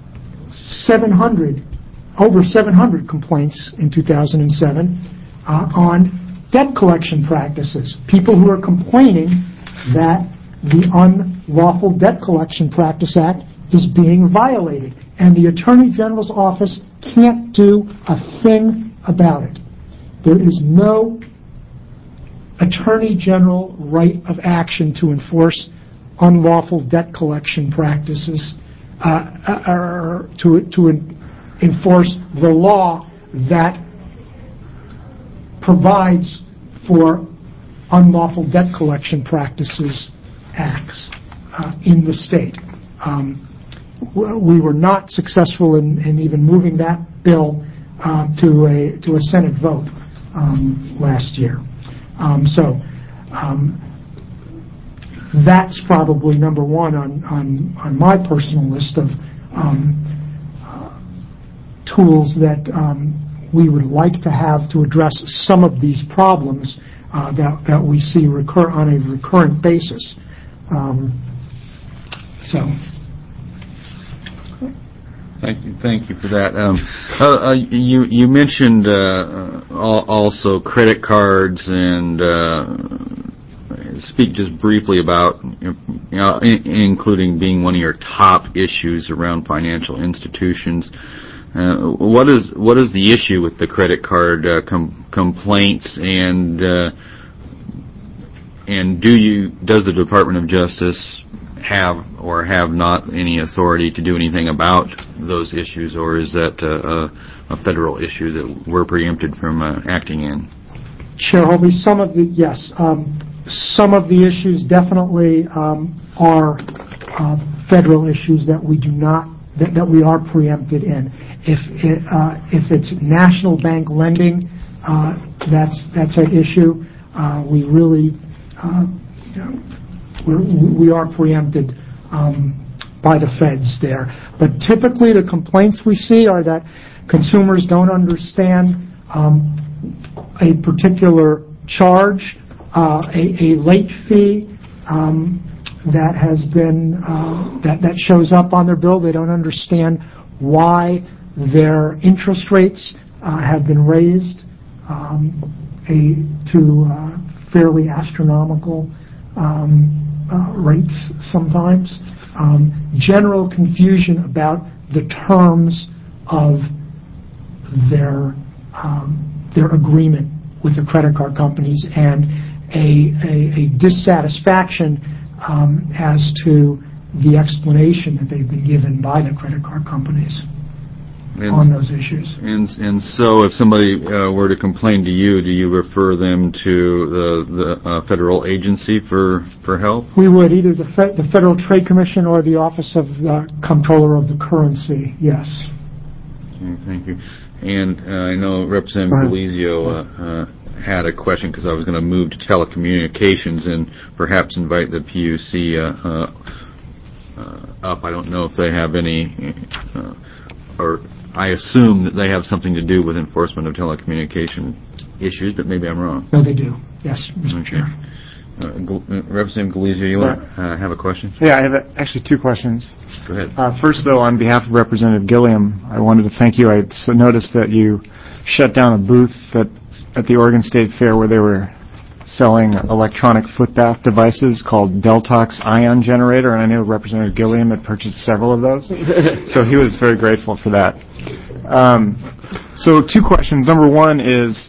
over 700 complaints in 2007 on debt collection practices. People who are complaining that the Unlawful Debt Collection Practice Act is being violated, and the Attorney General's office can't do a thing about it. There is no Attorney General right of action to enforce unlawful debt collection practices, or to enforce the law that provides for unlawful debt collection practices acts in the state. We were not successful in even moving that bill to a Senate vote last year. So that's probably number one on my personal list of tools that we would like to have to address some of these problems that we see recur on a recurrent basis. Thank you for that. You mentioned also credit cards, and speak just briefly about, including being one of your top issues around financial institutions. What is the issue with the credit card complaints, and does the Department of Justice have or have not any authority to do anything about those issues, or is that a federal issue that we're preempted from acting in? Chair Holby, some of the issues definitely are federal issues that we do not that we are preempted in. If it's national bank lending, that's an issue. We really we are preempted by the feds there. But typically the complaints we see are that consumers don't understand a particular charge, a late fee that has been that shows up on their bill. They don't understand why their interest rates have been raised to fairly astronomical rates sometimes. General confusion about the terms of their agreement with the credit card companies, and a dissatisfaction as to the explanation that they've been given by the credit card companies on those issues. And so if somebody were to complain to you, do you refer them to the federal agency for help? We would, either the Federal Trade Commission or the Office of the Comptroller of the Currency, yes. Okay, thank you. And I know Representative Galizio had a question, because I was going to move to telecommunications and perhaps invite the PUC up. I don't know if they have any, or I assume that they have something to do with enforcement of telecommunication issues, but maybe I'm wrong. No, they do. Yes, Mr. Chair. Representative Galizio, you want to have a question? Yeah, I have actually two questions. Go ahead. First, though, on behalf of Representative Gilliam, I wanted to thank you. I noticed that you shut down a booth at the Oregon State Fair where they were selling electronic foot bath devices called Deltox Ion Generator, and I know Representative Gilliam had purchased several of those, so he was very grateful for that. So two questions. Number one is,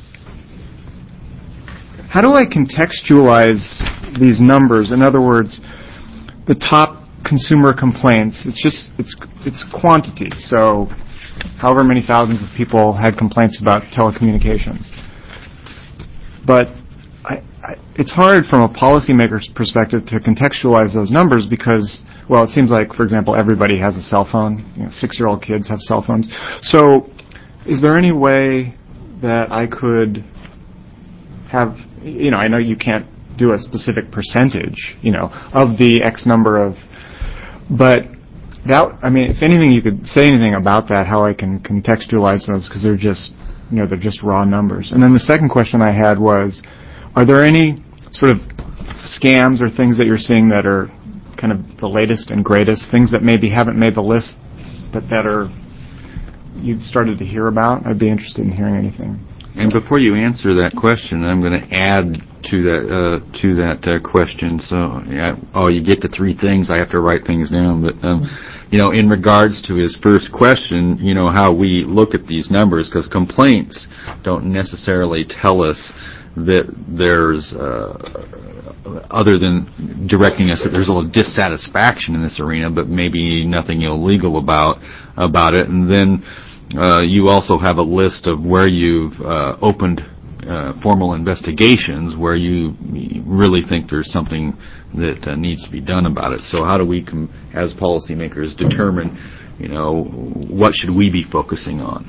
how do I contextualize these numbers? In other words, the top consumer complaints, it's quantity, so however many thousands of people had complaints about telecommunications. But it's hard from a policymaker's perspective to contextualize those numbers because, well, it seems like, for example, everybody has a cell phone. 6-year-old kids have cell phones. So is there any way that I could have, I know you can't do a specific percentage, of the X number of, but that, if anything, you could say anything about that, how I can contextualize those, because they're just raw numbers. And then the second question I had was, are there any sort of scams or things that you're seeing that are kind of the latest and greatest, things that maybe haven't made the list, but that you've started to hear about? I'd be interested in hearing anything. And before you answer that question, I'm going to add to that question. So, you get to three things. I have to write things down. But, in regards to his first question, how we look at these numbers, because complaints don't necessarily tell us that there's, other than directing us that there's a little dissatisfaction in this arena, but maybe nothing illegal about it. And then you also have a list of where you've opened formal investigations where you really think there's something that needs to be done about it. So how do we, as policymakers, determine, what should we be focusing on?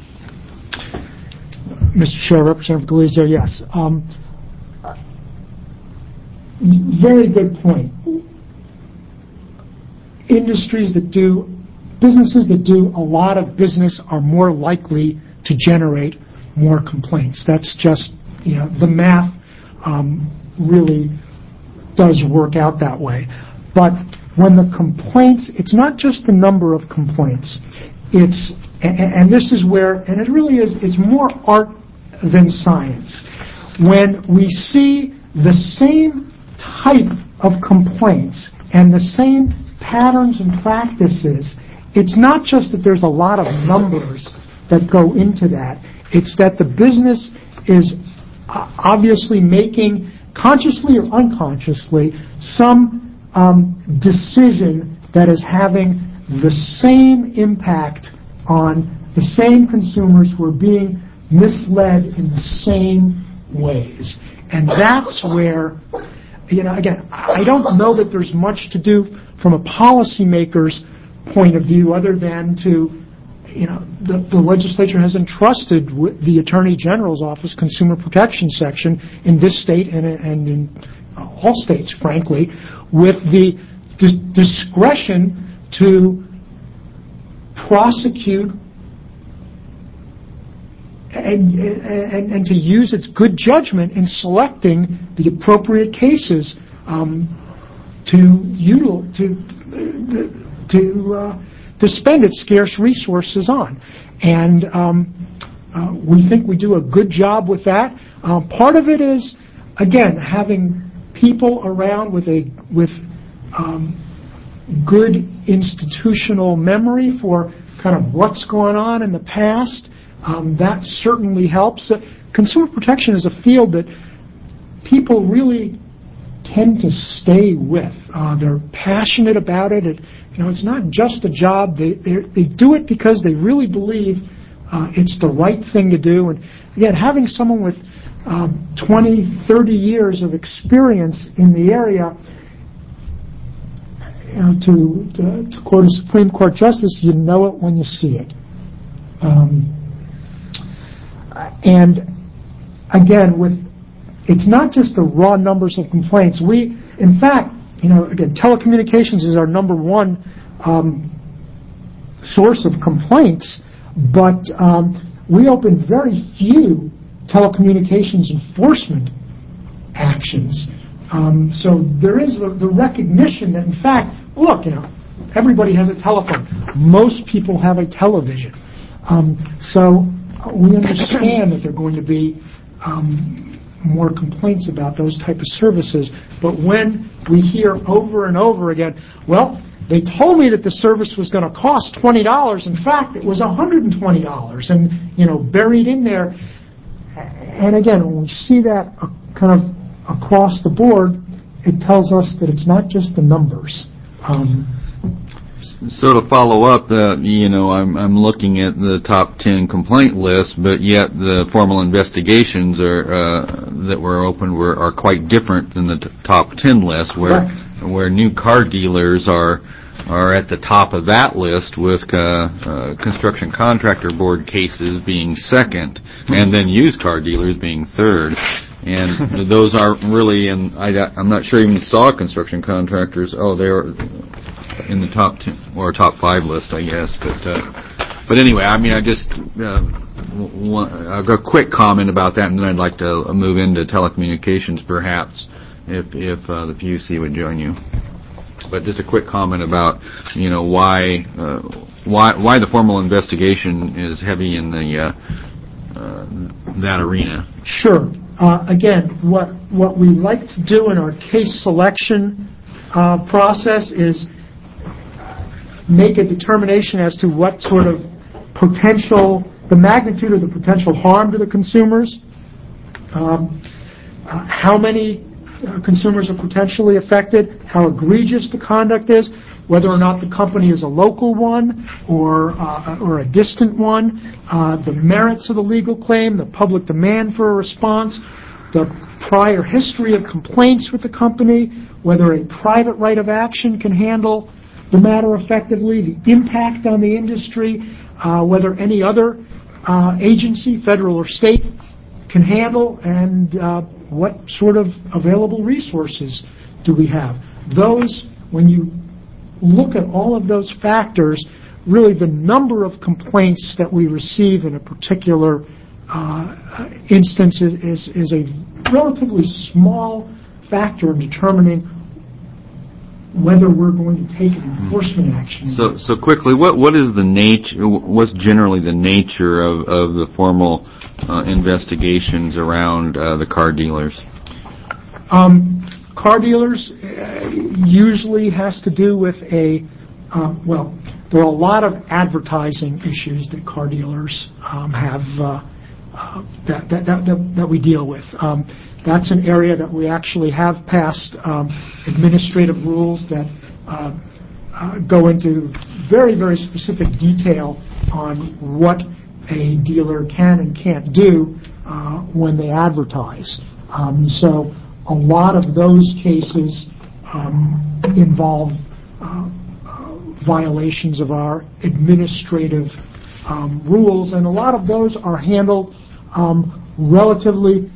Mr. Chair, Representative Galizio, yes. Very good point. Businesses that do a lot of business are more likely to generate more complaints. That's just, the math really does work out that way. But when the complaints, it's not just the number of complaints. And this is where, and it really is, it's more art than science. When we see the same type of complaints and the same patterns and practices, it's not just that there's a lot of numbers that go into that. It's that the business is obviously making, consciously or unconsciously, some decision that is having the same impact on the same consumers who are being misled in the same ways. And that's where, again, I don't know that there's much to do from a policymaker's point of view other than to, the legislature has entrusted the Attorney General's Office Consumer Protection Section in this state and in all states, frankly, with the discretion to prosecute and to use its good judgment in selecting the appropriate cases to spend its scarce resources on. And we think we do a good job with that. Part of it is, again, having people around with good institutional memory for kind of what's going on in the past. That certainly helps. Consumer protection is a field that people really tend to stay with. They're passionate about it. It's not just a job. They do it because they really believe it's the right thing to do. And again, having someone with 20, 30 years of experience in the area, to quote a Supreme Court justice, you know it when you see it. And again, it's not just the raw numbers of complaints. In fact, again, telecommunications is our number one source of complaints, but we open very few telecommunications enforcement actions. So there is the recognition that, in fact, look, everybody has a telephone. Most people have a television. So we understand that there are going to be more complaints about those type of services. But when we hear over and over again, well, they told me that the service was going to cost $20. In fact, it was $120. And, buried in there. And again, when we see that kind of across the board, it tells us that it's not just the numbers. So to follow up, I'm looking at the top 10 complaint list, but yet the formal investigations that were open are quite different than the top 10 list, where new car dealers are at the top of that list, with construction contractor board cases being second, and then used car dealers being third. And those aren't really, I'm not sure even saw construction contractors. Oh, they're in the top 10 or top 5 list, I guess. But anyway, I just a quick comment about that, and then I'd like to move into telecommunications, perhaps, if the PUC would join you. But just a quick comment about why the formal investigation is heavy in that arena. Sure. Again, what we like to do in our case selection process is make a determination as to what sort of the magnitude of the potential harm to the consumers, how many consumers are potentially affected, how egregious the conduct is, whether or not the company is a local one or a distant one, the merits of the legal claim, the public demand for a response, the prior history of complaints with the company, whether a private right of action can handle the matter effectively, the impact on the industry, whether any other agency, federal or state, can handle, and what sort of available resources do we have. Those, when you look at all of those factors, really the number of complaints that we receive in a particular instance is a relatively small factor in determining whether we're going to take an enforcement action. So quickly, what's generally the nature of the formal investigations around the car dealers? Car dealers usually has to do with there are a lot of advertising issues that car dealers have that we deal with. That's an area that we actually have passed administrative rules that go into very, very specific detail on what a dealer can and can't do when they advertise. So a lot of those cases involve violations of our administrative rules, and a lot of those are handled relatively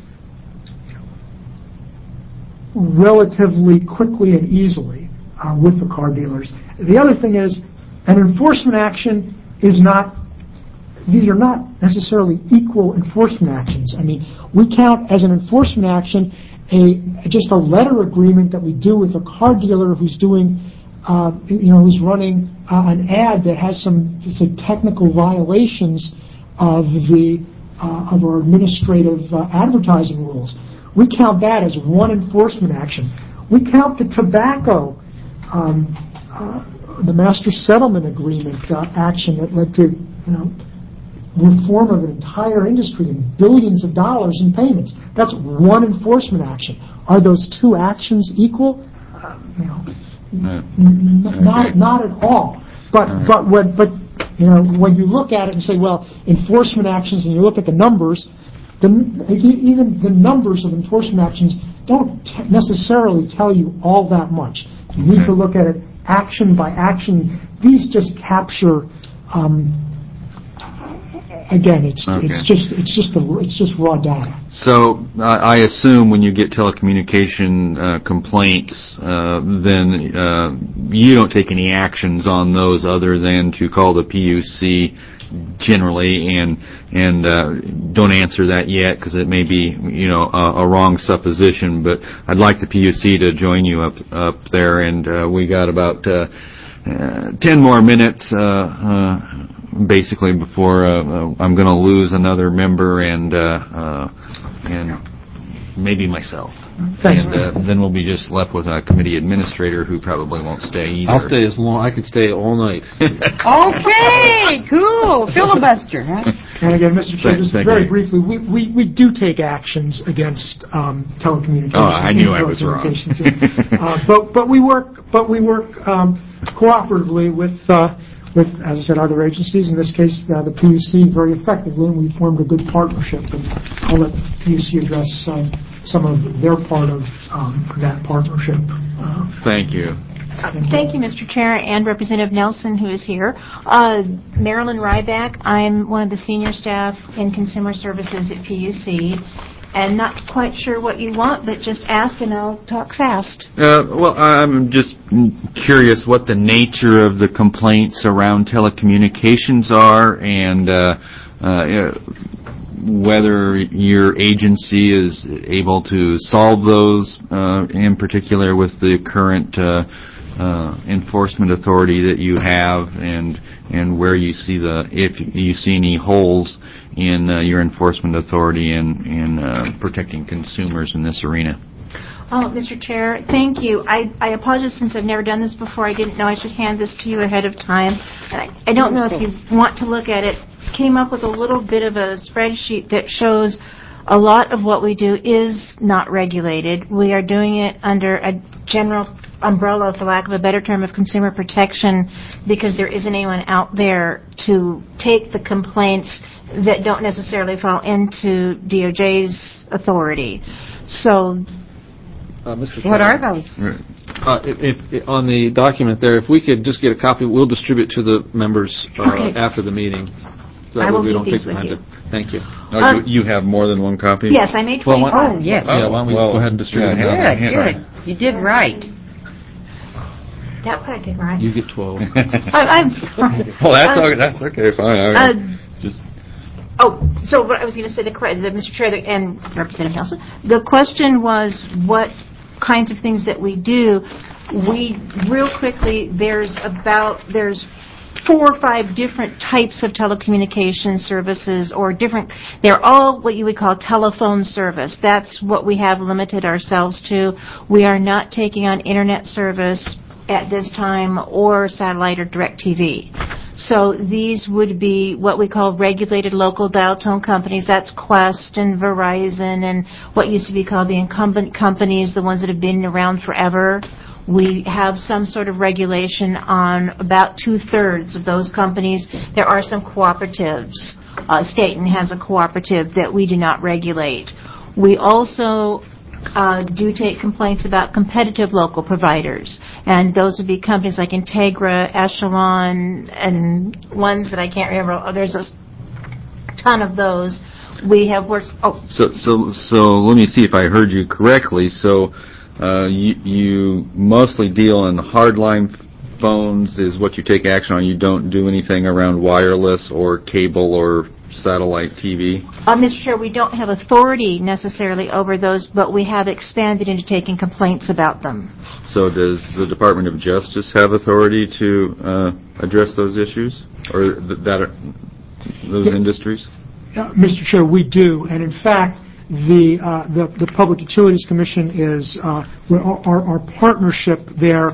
quickly and easily with the car dealers. The other thing is, an enforcement action is not these are not necessarily equal enforcement actions. I mean, we count as an enforcement action just a letter agreement that we do with a car dealer who's doing, who's running an ad that has some technical violations of our administrative advertising rules. We count that as one enforcement action. We count the tobacco, the master settlement agreement action that led to, reform of an entire industry and billions of dollars in payments. That's one enforcement action. Are those two actions equal? Not at all. But when you look at it and say, well, enforcement actions, and you look at the numbers, even the numbers of enforcement actions don't necessarily tell you all that much. You need to look at it action by action. These just capture. Again, it's just raw data. So I assume when you get telecommunication complaints, then you don't take any actions on those other than to call the PUC generally and don't answer that yet because it may be a wrong supposition. But I'd like the PUC to join you up there, and we got about 10 more minutes. Basically, before I'm going to lose another member and maybe myself. Thanks. And then we'll be just left with a committee administrator who probably won't stay either. I'll stay as long. I could stay all night. Okay, cool. Filibuster, huh? And again, Mr. Chair, just Thank very you. briefly, we do take actions against telecommunications. Oh, I knew I was wrong. But we work cooperatively with, as I said, other agencies. In this case, the PUC very effectively, and we formed a good partnership. And I'll let the PUC address some of their part of that partnership. Thank you. Thank you, Mr. Chair, and Representative Nelson, who is here. Marilyn Ryback. I'm one of the senior staff in Consumer Services at PUC. And not quite sure what you want, but just ask and I'll talk fast. Well, I'm just curious what the nature of the complaints around telecommunications are, and whether your agency is able to solve those, in particular with the current enforcement authority that you have, and where you see if you see any holes in your enforcement authority in protecting consumers in this arena. Oh, Mr. Chair, thank you. I apologize since I've never done this before. I didn't know I should hand this to you ahead of time. I don't know if you want to look at it. Came up with a little bit of a spreadsheet that shows a lot of what we do is not regulated. We are doing it under a general umbrella, for lack of a better term, of consumer protection, because there isn't anyone out there to take the complaints that don't necessarily fall into DOJ's authority. So, Mr. What Chairman, are those? if on the document there, if we could just get a copy, we'll distribute to the members Okay. after the meeting. So I will we leave don't take these the with time you. to. Thank you. Oh, you have more than one copy? yes, I made 25. Oh, yes. Yeah, why don't we go ahead and distribute them? Good. You did right. That part I did right. You get 12. I'm sorry. Well, that's okay. Fine. Just. So what I was going to say, Mr. Chair and Representative Nelson, the question was what kinds of things that we do. Real quickly, there's 4 or 5 different types of telecommunication services, or they're all what you would call telephone service. That's what we have limited ourselves to. We are not taking on internet service at this time, or satellite or direct TV. So these would be what we call regulated local dial tone companies. That's Qwest and Verizon and what used to be called the incumbent companies, the ones that have been around forever. We have some sort of regulation on about 2/3 of those companies. There are some cooperatives. Staten has a cooperative that we do not regulate. We also do take complaints about competitive local providers, and those would be companies like Integra, Echelon, and ones that I can't remember. There's a ton of those. We have worked. So let me see if I heard you correctly. So you mostly deal in hardline phones is what you take action on. You don't do anything around wireless or cable or satellite TV? Mr. Chair, we don't have authority necessarily over those, but we have expanded into taking complaints about them. So does the Department of Justice have authority to address those issues or those industries? Mr. Chair, we do, and in fact, the Public Utilities Commission is our partnership there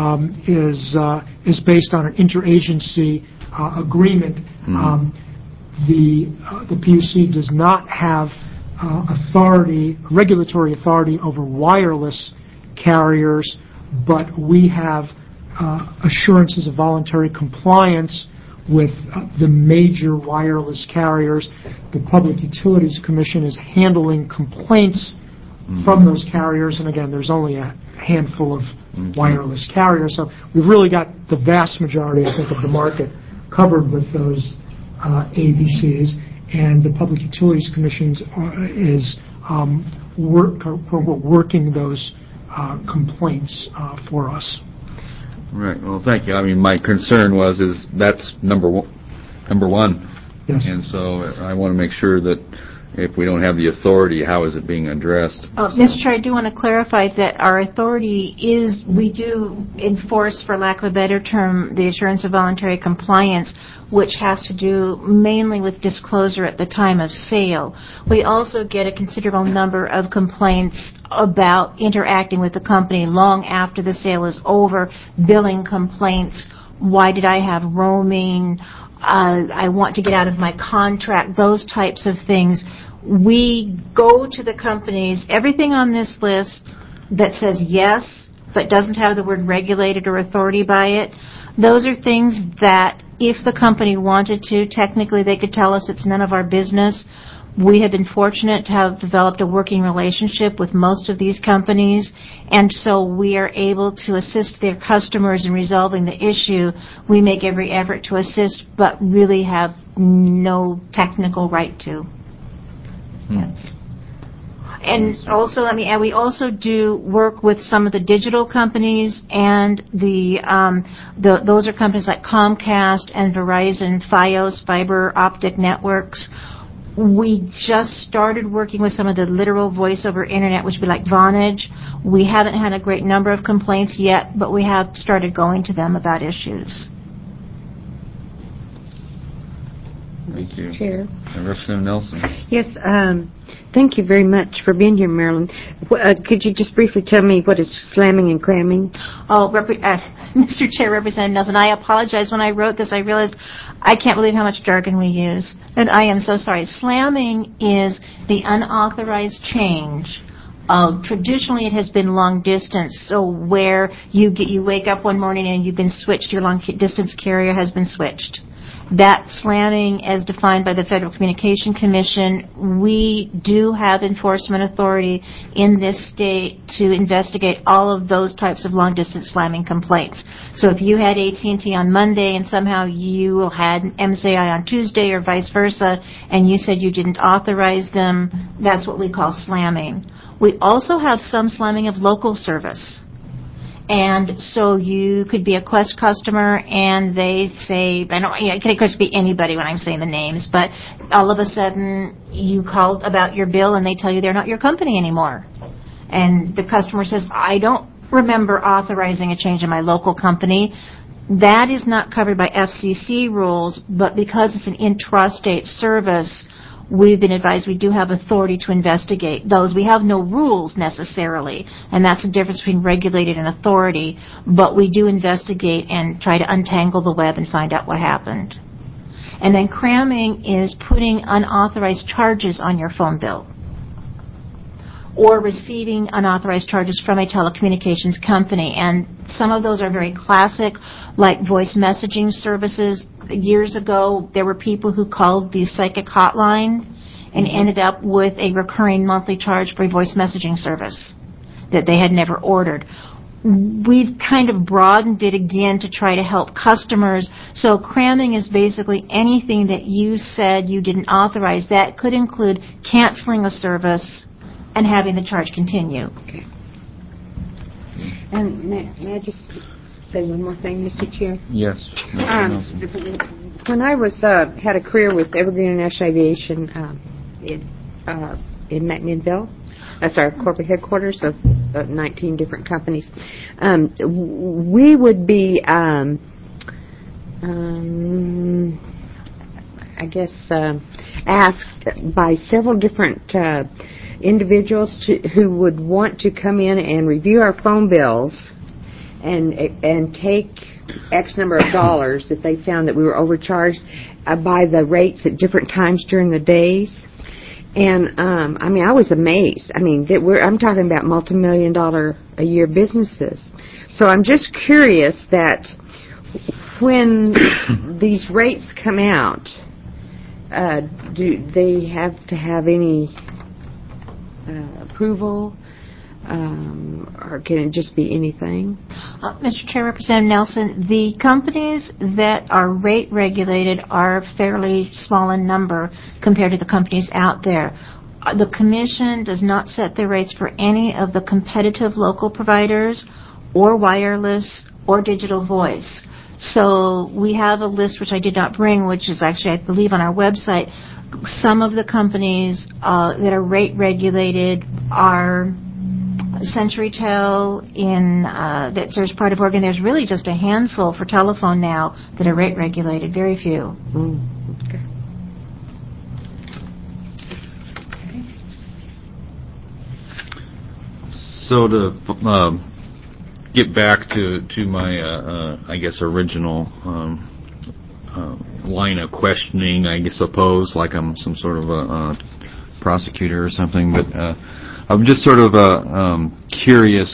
is based on an interagency agreement. The PUC does not have regulatory authority over wireless carriers, but we have assurances of voluntary compliance with the major wireless carriers. The Public Utilities Commission is handling complaints from those carriers, and again, there's only a handful of wireless carriers, so we've really got the vast majority, I think, of the market covered with those ABCs, and the Public Utilities Commission is working those complaints for us. Right. Well, thank you. I mean, my concern is that's number one. Yes. And so I want to make sure that if we don't have the authority, how is it being addressed? Mr. Chair, I do want to clarify that our authority is, we do enforce, for lack of a better term, the assurance of voluntary compliance, which has to do mainly with disclosure at the time of sale. We also get a considerable number of complaints about interacting with the company long after the sale is over, billing complaints, why did I have roaming, I want to get out of my contract, those types of things. We go to the companies, everything on this list that says yes, but doesn't have the word regulated or authority by it, those are things that if the company wanted to, technically they could tell us it's none of our business. We have been fortunate to have developed a working relationship with most of these companies, and so we are able to assist their customers in resolving the issue. We make every effort to assist, but really have no technical right to. Yes. And also, let me add, we also do work with some of the digital companies, and those are companies like Comcast and Verizon, Fios, fiber optic networks. We just started working with some of the literal voice over internet, which would be like Vonage. We haven't had a great number of complaints yet, but we have started going to them about issues. Thank you. Chair. Representative Nelson. Yes, thank you very much for being here, Marilyn. Could you just briefly tell me what is slamming and cramming? Oh, Mr. Chair, Representative Nelson, I apologize. When I wrote this, I realized I can't believe how much jargon we use, and I am so sorry. Slamming is the unauthorized change. Traditionally, it has been long distance, so where you wake up one morning and you've been switched, your long distance carrier has been switched. That slamming, as defined by the Federal Communication Commission, we do have enforcement authority in this state to investigate all of those types of long-distance slamming complaints. So if you had AT&T on Monday and somehow you had MCI on Tuesday or vice versa, and you said you didn't authorize them, that's what we call slamming. We also have some slamming of local service. And so you could be a Qwest customer, and they say, it could of course be anybody when I'm saying the names, but all of a sudden you called about your bill and they tell you they're not your company anymore. And the customer says, I don't remember authorizing a change in my local company. That is not covered by FCC rules, but because it's an intrastate service, we've been advised we do have authority to investigate those. We have no rules necessarily, and that's the difference between regulated and authority, but we do investigate and try to untangle the web and find out what happened. And then cramming is putting unauthorized charges on your phone bill or receiving unauthorized charges from a telecommunications company. And some of those are very classic, like voice messaging services. Years ago, there were people who called the psychic hotline and ended up with a recurring monthly charge for a voice messaging service that they had never ordered. We've kind of broadened it again to try to help customers. So cramming is basically anything that you said you didn't authorize. That could include canceling a service and having the charge continue. Okay. And may I just say one more thing, Mr. Chair? Yes. Mr. Nelson. When I was had a career with Evergreen International Aviation in McMinnville, that's our corporate headquarters of 19 different companies, we would be, I guess, asked by several different individuals who would want to come in and review our phone bills and take X number of dollars if they found that we were overcharged by the rates at different times during the days. And, I was amazed. I'm talking about multi-million-dollar a year businesses. So I'm just curious that when these rates come out, do they have to have any approval? Or can it just be anything? Mr. Chair, Representative Nelson, the companies that are rate regulated are fairly small in number compared to the companies out there. The Commission does not set the rates for any of the competitive local providers or wireless or digital voice. So we have a list, which I did not bring, which is actually, I believe, on our website. Some of the companies that are rate regulated are CenturyTel that serves part of Oregon. There's really just a handful for telephone now that are rate regulated, very few. Okay. So to get back to my, I guess, original line of questioning, I suppose, like I'm some sort of a prosecutor or something, but I'm just sort of curious,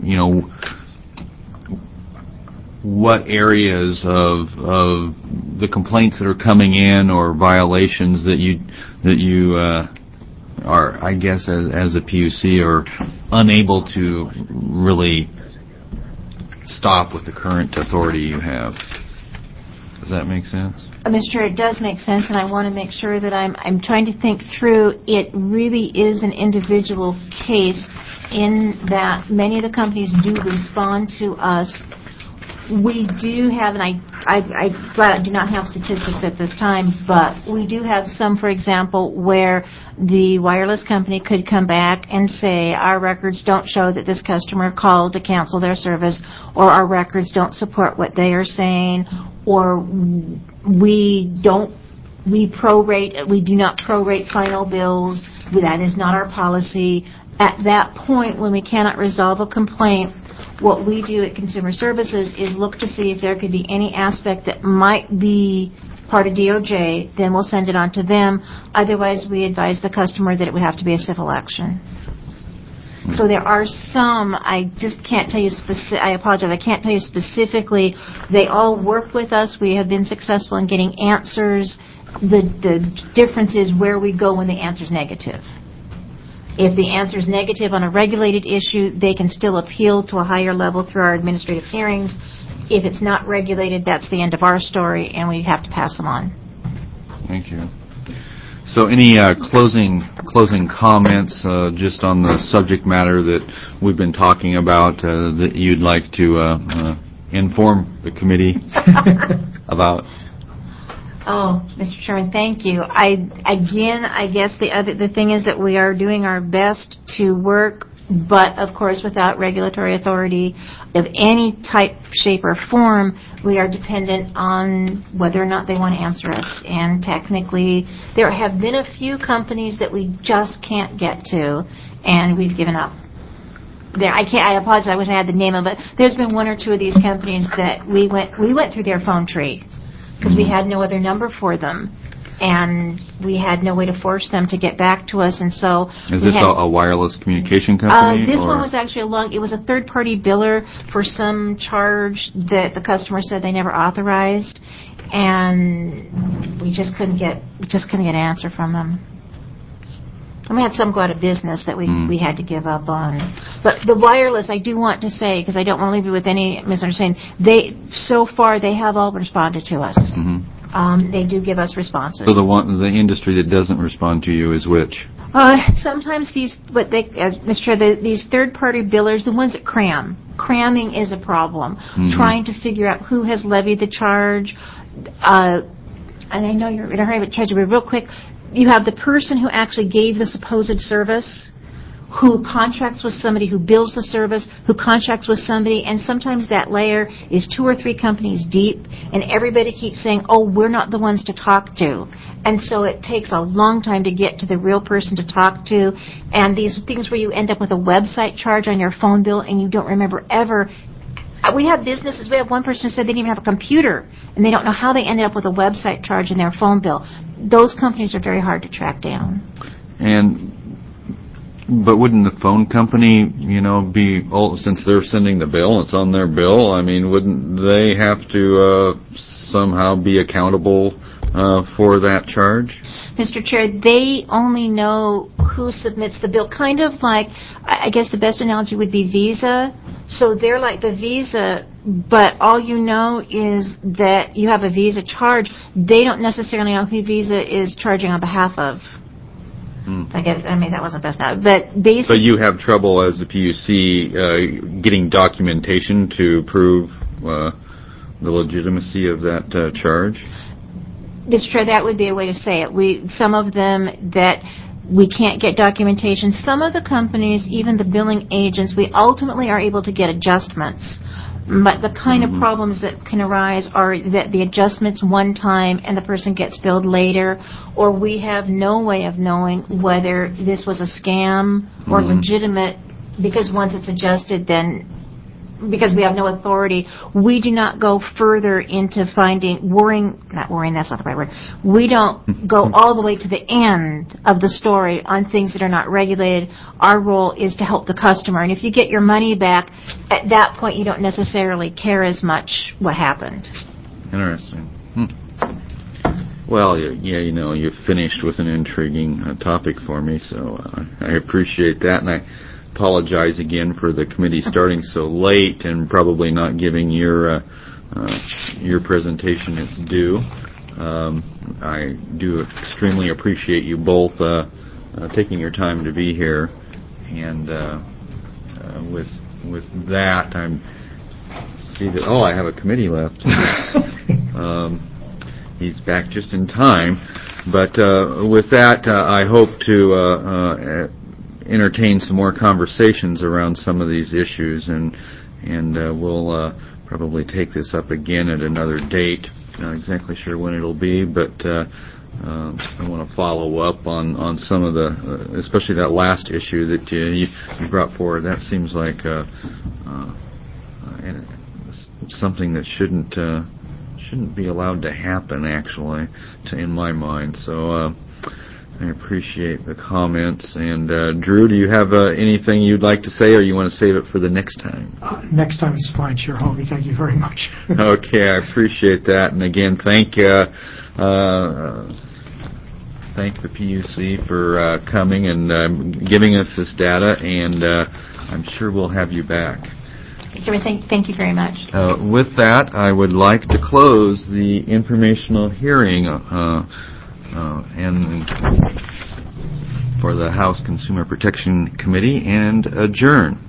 what areas of the complaints that are coming in or violations that you are, I guess, as a PUC, are unable to really stop with the current authority you have. Does that make sense? Mr. Chair, it does make sense, and I want to make sure that I'm trying to think through. It really is an individual case in that many of the companies do respond to us. We do have, and I do not have statistics at this time, but we do have some, for example, where the wireless company could come back and say, our records don't show that this customer called to cancel their service, or our records don't support what they are saying, or we do not prorate final bills. That is not our policy. At that point, when we cannot resolve a complaint, what we do at Consumer Services is look to see if there could be any aspect that might be part of DOJ, then we'll send it on to them. Otherwise, we advise the customer that it would have to be a civil action. So there are some, I just can't tell you I apologize, I can't tell you specifically. They all work with us. We have been successful in getting answers. The difference is where we go when the answer is negative. If the answer is negative on a regulated issue, they can still appeal to a higher level through our administrative hearings. If it's not regulated, that's the end of our story, and we have to pass them on. Thank you. So any closing comments just on the subject matter that we've been talking about that you'd like to inform the committee about? Oh, Mr. Chairman, thank you. I guess the thing is that we are doing our best to work, but of course without regulatory authority of any type, shape, or form, we are dependent on whether or not they want to answer us. And technically, there have been a few companies that we just can't get to, and we've given up. I apologize, I wish I had the name of it. There's been one or two of these companies that we went through their phone tree, because we had no other number for them, and we had no way to force them to get back to us, and so... Is this a wireless communication company? This one was actually it was a third-party biller for some charge that the customer said they never authorized, and we just couldn't get an answer from them. And we had some go out of business that we had to give up on. But the wireless, I do want to say, because I don't want to leave you with any misunderstanding, so far they have all responded to us. Mm-hmm. They do give us responses. So the industry that doesn't respond to you is which? Sometimes Mr. Chair, these third-party billers, the ones that cram. Cramming is a problem. Trying to figure out who has levied the charge. And I know you're in a hurry, but try to be real quick. You have the person who actually gave the supposed service, who contracts with somebody, who bills the service, who contracts with somebody, and sometimes that layer is 2 or 3 companies deep, and everybody keeps saying, oh, we're not the ones to talk to. And so it takes a long time to get to the real person to talk to, and these things where you end up with a website charge on your phone bill and you don't remember ever. We have businesses, we have one person who said they didn't even have a computer, and they don't know how they ended up with a website charge in their phone bill. Those companies are very hard to track down. But wouldn't the phone company, be, since they're sending the bill, it's on their bill, I mean, wouldn't they have to somehow be accountable for that charge? Mr. Chair, they only know who submits the bill. Kind of like, I guess the best analogy would be Visa. So they're like the Visa, but all you know is that you have a Visa charge. They don't necessarily know who Visa is charging on behalf of. That wasn't best now, but basically... But you have trouble as the PUC getting documentation to prove the legitimacy of that charge? Mr. Chair, that would be a way to say it. Some of them that we can't get documentation. Some of the companies, even the billing agents, we ultimately are able to get adjustments. But the kind of problems that can arise are that the adjustment's one time and the person gets billed later, or we have no way of knowing whether this was a scam or legitimate, because once it's adjusted, then because we have no authority, we do not go further into that's not the right word. We don't go all the way to the end of the story on things that are not regulated. Our role is to help the customer. And if you get your money back, at that point you don't necessarily care as much what happened. Interesting. Well, you finished with an intriguing topic for me, so I appreciate that, and I apologize again for the committee starting so late and probably not giving your presentation its due. I do extremely appreciate you both taking your time to be here, and with that, I have a committee left. He's back just in time, but with that, I hope to entertain some more conversations around some of these issues, and we'll probably take this up again at another date. Not exactly sure when it'll be, but I want to follow up on some of the, especially that last issue that you brought forward. That seems like something that shouldn't be allowed to happen, actually, in my mind. So I appreciate the comments. And Drew, do you have anything you'd like to say, or you want to save it for the next time? Next time is fine, Chair Hovey. Thank you very much. Okay, I appreciate that. And again, thank the PUC for coming and giving us this data, and I'm sure we'll have you back. Thank you very much. With that, I would like to close the informational hearing and for the House Consumer Protection Committee and adjourn.